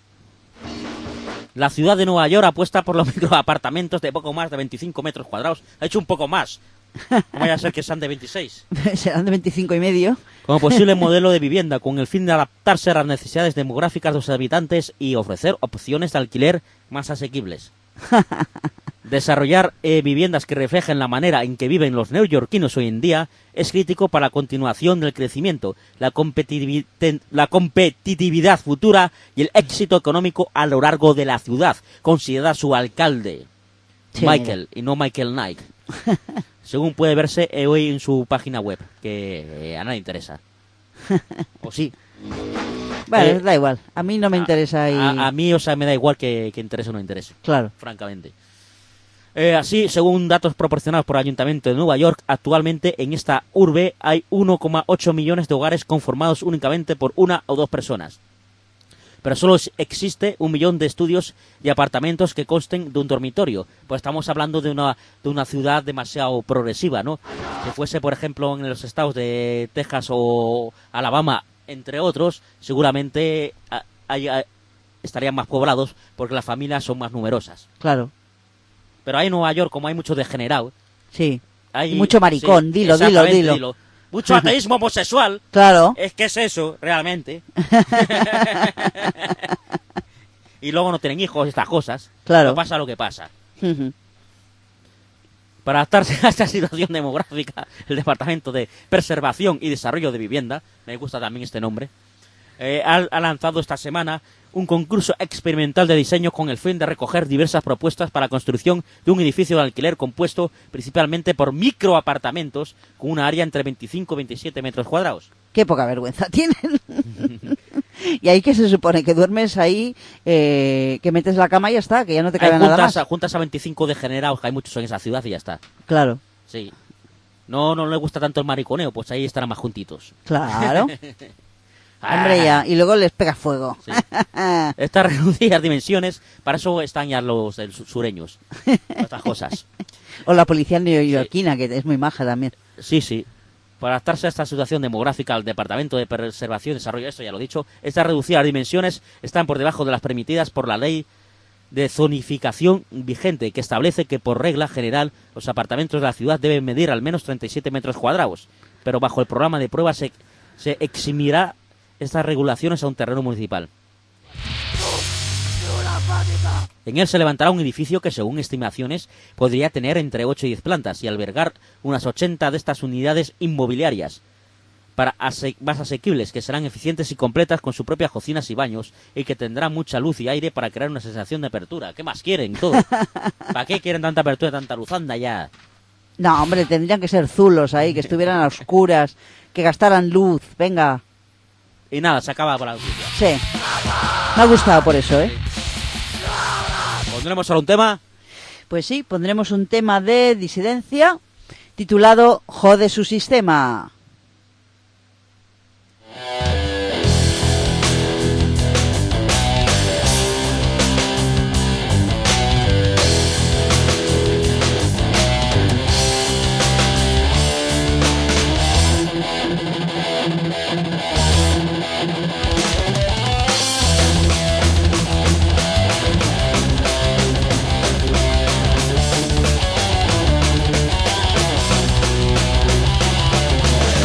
La ciudad de Nueva York apuesta por los microapartamentos de poco más de veinticinco metros cuadrados. Ha hecho un poco más. No vaya a ser que sean de veintiséis. Serán de veinticinco y medio. Como posible modelo de vivienda, con el fin de adaptarse a las necesidades demográficas de los habitantes y ofrecer opciones de alquiler más asequibles. Desarrollar eh, viviendas que reflejen la manera en que viven los neoyorquinos hoy en día es crítico para la continuación del crecimiento, la, competitivi- la competitividad futura y el éxito económico a lo largo de la ciudad, considera su alcalde, sí, Michael, mira. Y no Michael Knight. Según puede verse eh, hoy en su página web, que eh, a nadie interesa. ¿O sí? Bueno, eh, da igual. A mí no me a, interesa. Y... A, a mí, o sea, me da igual que, que interese o no interese. Claro. Francamente. Eh, así, según datos proporcionados por el Ayuntamiento de Nueva York, actualmente en esta urbe hay uno coma ocho millones de hogares conformados únicamente por una o dos personas. Pero solo existe un millón de estudios y apartamentos que consten de un dormitorio. Pues estamos hablando de una, de una ciudad demasiado progresiva, ¿no? Si fuese, por ejemplo, en los estados de Texas o Alabama, entre otros, seguramente a, a, a, estarían más poblados porque las familias son más numerosas. Claro. Pero ahí en Nueva York, como hay mucho degenerado... Sí, hay, y mucho maricón, sí, dilo, dilo, dilo, dilo. Mucho ateísmo homosexual. Claro. Es que es eso, realmente. Y luego no tienen hijos, estas cosas. Claro. No pasa lo que pasa. Para adaptarse a esta situación demográfica, el Departamento de Preservación y Desarrollo de Vivienda, me gusta también este nombre, eh, ha, ha lanzado esta semana un concurso experimental de diseño con el fin de recoger diversas propuestas para la construcción de un edificio de alquiler compuesto principalmente por microapartamentos con una área entre veinticinco y veintisiete metros cuadrados. Qué poca vergüenza tienen. Y ahí que se supone que duermes ahí, eh, que metes la cama y ya está, que ya no te cabe Hay nada juntas, más. juntas a veinticinco degenerados, que hay muchos en esa ciudad y ya está. Claro, Sí. No, no le gusta tanto el mariconeo, pues ahí estarán más juntitos. claro. Ah. Hombre, ya. Y luego les pega fuego. Sí. Estas reducidas dimensiones, para eso están ya los del su- sureños. Otras cosas. O la policía neoyorquina, que es muy maja también. Sí, sí. Para adaptarse a esta situación demográfica, el Departamento de Preservación y Desarrollo, esto ya lo he dicho, estas reducidas dimensiones están por debajo de las permitidas por la ley de zonificación vigente, que establece que por regla general los apartamentos de la ciudad deben medir al menos treinta y siete metros cuadrados, pero bajo el programa de pruebas se, se eximirá estas regulaciones a un terreno municipal. En él se levantará un edificio que, según estimaciones, podría tener entre ocho y diez plantas y albergar unas ochenta de estas unidades inmobiliarias para ase- más asequibles, que serán eficientes y completas con sus propias cocinas y baños y que tendrán mucha luz y aire para crear una sensación de apertura. ¿Qué más quieren? Todo. ¿Para qué quieren tanta apertura y tanta luz? Anda ya. No, hombre, tendrían que ser zulos ahí, que estuvieran a oscuras, que gastaran luz. Venga. Y nada, se acaba por la noticia. Sí. Me ha gustado por eso, ¿eh? ¿Pondremos ahora un tema? Pues sí, pondremos un tema de disidencia titulado Jode su sistema. Jode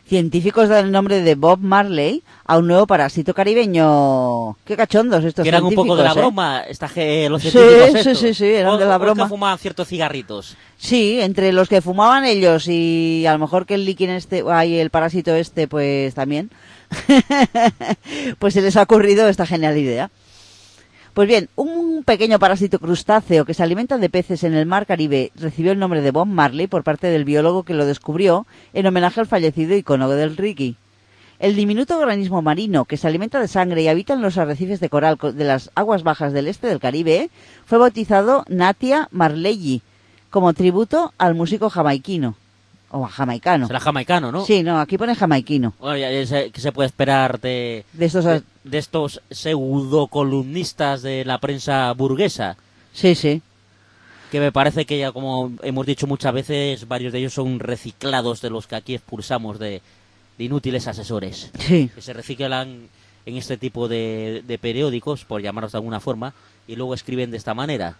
Científicos dan el nombre de Bob Marley a un nuevo parásito caribeño. Qué cachondos estos Que eran un poco de la científicos, ¿eh? broma, esta, ge- los científicos Sí, sí, estos. sí, sí, eran O- de la o broma. que fumaban ciertos cigarritos. Sí, entre los que fumaban ellos y a lo mejor que el líquido este, ay, el parásito este, pues también, pues se les ha ocurrido esta genial idea. Pues bien, un pequeño parásito crustáceo que se alimenta de peces en el mar Caribe recibió el nombre de Bob Marley por parte del biólogo que lo descubrió en homenaje al fallecido icono del reggae. El diminuto organismo marino que se alimenta de sangre y habita en los arrecifes de coral de las aguas bajas del este del Caribe fue bautizado Natia Marley como tributo al músico jamaiquino. O jamaicano. Será jamaicano, ¿no? Sí, no, aquí pone jamaiquino. Bueno, ya- ya sé- ¿qué se puede esperar de, De estos... de, de estos pseudo columnistas de la prensa burguesa? Sí, sí. Que me parece que ya, como hemos dicho muchas veces, varios de ellos son reciclados de los que aquí expulsamos de, de inútiles asesores. Sí. Que se reciclan en este tipo de, de periódicos, por llamarlos de alguna forma, y luego escriben de esta manera.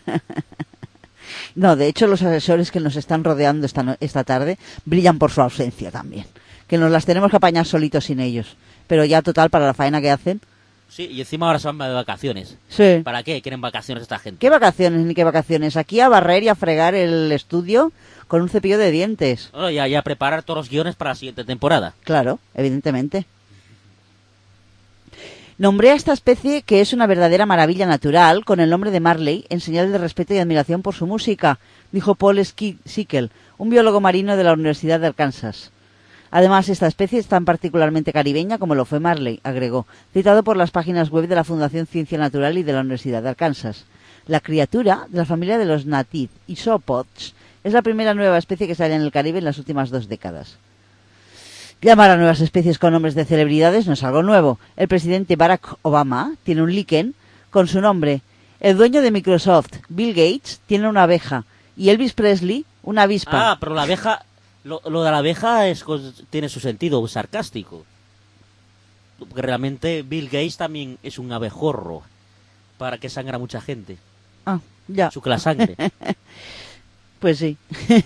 No, de hecho los asesores que nos están rodeando esta, no- esta tarde brillan por su ausencia también. Que nos las tenemos que apañar solitos sin ellos. Pero ya total, para la faena que hacen. Sí, y encima ahora se van de vacaciones. Sí. ¿Para qué quieren vacaciones esta gente? ¿Qué vacaciones ni qué vacaciones? Aquí a barrer y a fregar el estudio con un cepillo de dientes. Bueno, ya, ya preparar todos los guiones para la siguiente temporada. Claro, evidentemente. Nombré a esta especie, que es una verdadera maravilla natural, con el nombre de Marley, en señal de respeto y admiración por su música, dijo Paul Ski- Sickel, un biólogo marino de la Universidad de Arkansas. Además, esta especie es tan particularmente caribeña como lo fue Marley, agregó, citado por las páginas web de la Fundación Ciencia Natural y de la Universidad de Arkansas. La criatura, de la familia de los Natid Isopods, es la primera nueva especie que se halla en el Caribe en las últimas dos décadas. Llamar a nuevas especies con nombres de celebridades no es algo nuevo. El presidente Barack Obama tiene un líquen con su nombre. El dueño de Microsoft, Bill Gates, tiene una abeja. Y Elvis Presley, una avispa. Ah, pero la abeja, lo, lo de la abeja es, con- tiene su sentido sarcástico. Porque realmente Bill Gates también es un abejorro para que sangra mucha gente. Ah, ya. Su la sangre. Pues sí.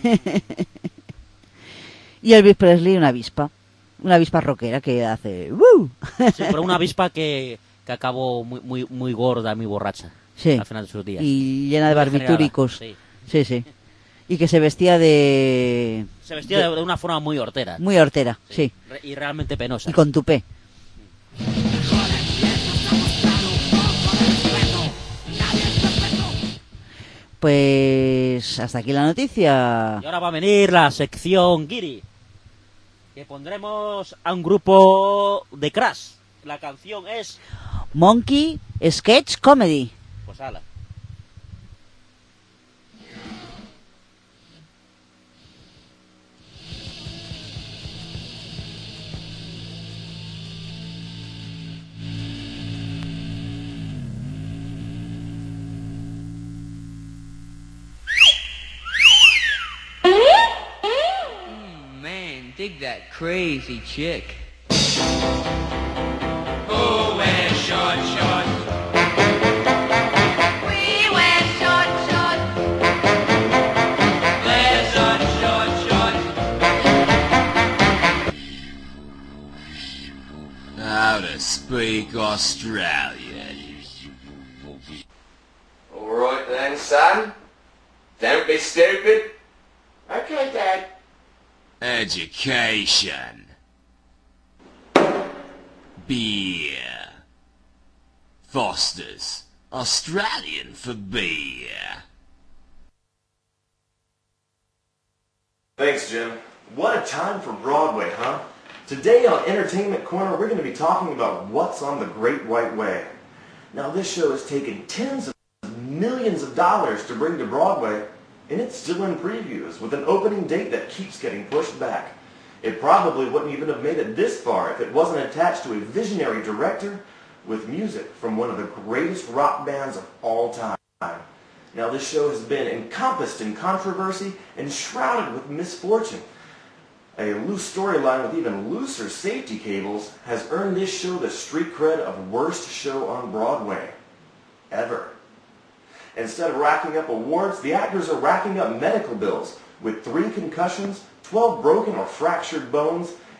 Y Elvis Presley, una avispa. Una avispa rockera que hace... ¡Woo! Sí, pero una avispa que, que acabó muy, muy, muy gorda, muy borracha. Sí. Al final de sus días. Y llena de Muy barbitúricos. degenerada, Sí, sí. Y que se vestía de... sí. Se vestía de, de una forma muy hortera. Muy hortera, sí. Re- Y realmente penosa. Y con tupé. Pues hasta aquí la noticia. Y ahora va a venir la sección Giri. Que pondremos a un grupo de Crash. La canción es... Monkey Sketch Comedy. Pues ala. Man, dig that crazy chick. Who wears short shorts? We wear short shorts. There's on short shorts. How to speak Australian. All right then, son. Don't be stupid. Okay, Dad. Education. Beer. Foster's. Australian for beer. Thanks, Jim. What a time for Broadway, huh? Today on Entertainment Corner, we're going to be talking about what's on the Great White Way. Now, this show has taken tens of millions of dollars to bring to Broadway, and it's still in previews with an opening date that keeps getting pushed back. It probably wouldn't even have made it this far if it wasn't attached to a visionary director with music from one of the greatest rock bands of all time. Now, this show has been encompassed in controversy and shrouded with misfortune. A loose storyline with even looser safety cables has earned this show the street cred of worst show on Broadway ever. Instead of racking up awards, the actors are racking up medical bills with three concussions, twelve broken or fractured bones,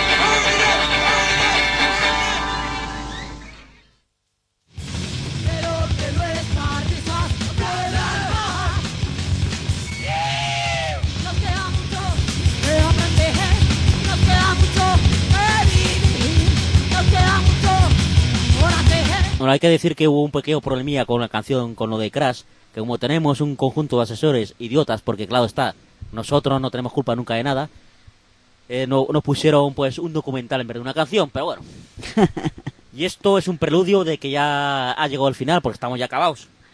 Bueno, hay que decir que hubo un pequeño problemilla con la canción, con lo de Crash, que como tenemos un conjunto de asesores idiotas, porque claro está, nosotros no tenemos culpa nunca de nada, eh, no, nos pusieron pues un documental en vez de una canción, pero bueno. Y esto es un preludio de que ya ha llegado el final, porque estamos ya acabados.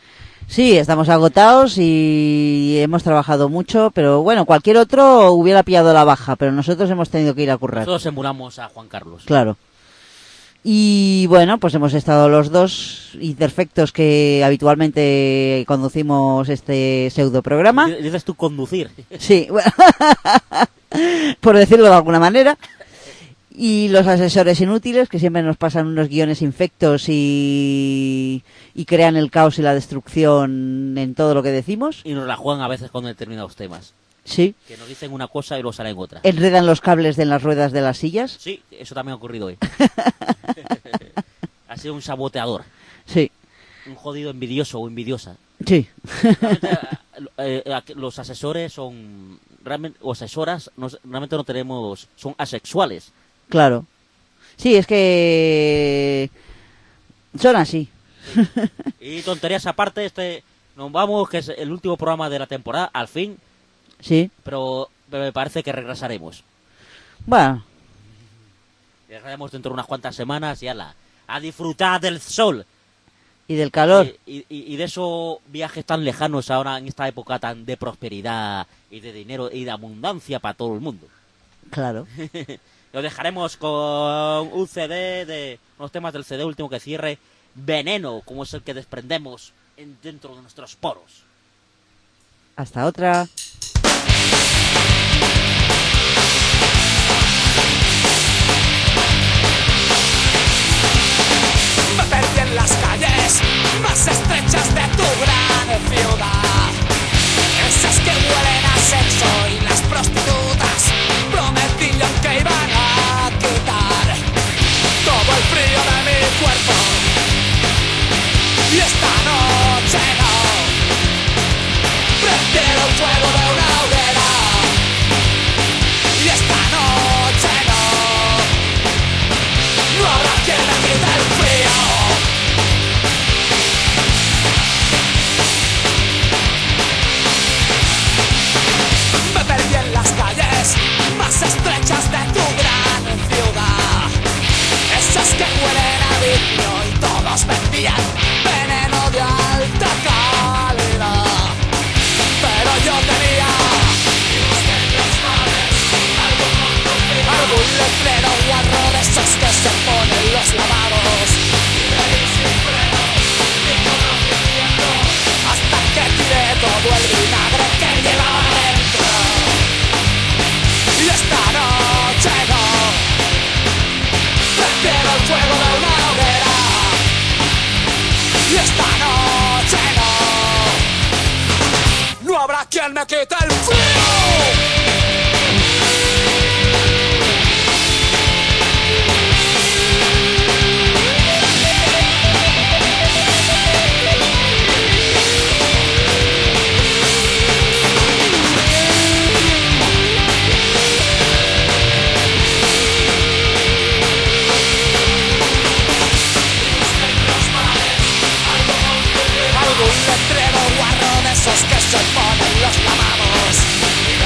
Sí, estamos agotados y hemos trabajado mucho, pero bueno, cualquier otro hubiera pillado la baja, pero nosotros hemos tenido que ir a currar. Nosotros emulamos a Juan Carlos. Claro. Y bueno, pues hemos estado los dos imperfectos que habitualmente conducimos este pseudo programa. Dices tú conducir. Sí, bueno, por decirlo de alguna manera. Y los asesores inútiles que siempre nos pasan unos guiones infectos y, y crean el caos y la destrucción en todo lo que decimos. Y nos la juegan a veces con determinados temas. Sí. Que nos dicen una cosa y luego salen otra. Enredan los cables de las ruedas de las sillas. Sí, eso también ha ocurrido hoy. Ha sido un saboteador. Sí. Un jodido envidioso o envidiosa. Sí. Realmente, eh, eh, los asesores son... Realmente, o asesoras, no, realmente no tenemos... Son asexuales. Claro. Sí, es que... Son así. Y tonterías aparte, este... Nos vamos, que es el último programa de la temporada, al fin... Sí. Pero me parece que regresaremos. Bueno. Regresaremos dentro de unas cuantas semanas y ala, a disfrutar del sol. Y del calor. Y, y, y de esos viajes tan lejanos ahora en esta época tan de prosperidad y de dinero y de abundancia para todo el mundo. Claro. Lo dejaremos con un C D de unos temas del C D último que cierre, Veneno, como es el que desprendemos en, dentro de nuestros poros. Hasta otra. Me perdí en las calles más estrechas de tu gran ciudad. Esas que huelen a sexo y las prostitutas prometían que iban a quitar todo el frío de mi cuerpo. Y esta noche no. Prefiero el fuego de una hoguera. Y esta noche no. No habrá quien me quite el frío. Me perdí en las calles más estrechas de tu gran ciudad. Esas que huelen a vidrio y todos vendían veneno de alta calidad. Pero yo tenía algún letrero guarro de esos que se ponen los lavados. Hasta que tiré todo el vinagre que llevaba dentro. Y esta noche no. Prefiero el fuego de una hoguera. Y esta noche no. No habrá quien me quite el frío. Algún letrero guarro de esos que se ponen los lavados.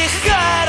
ligera.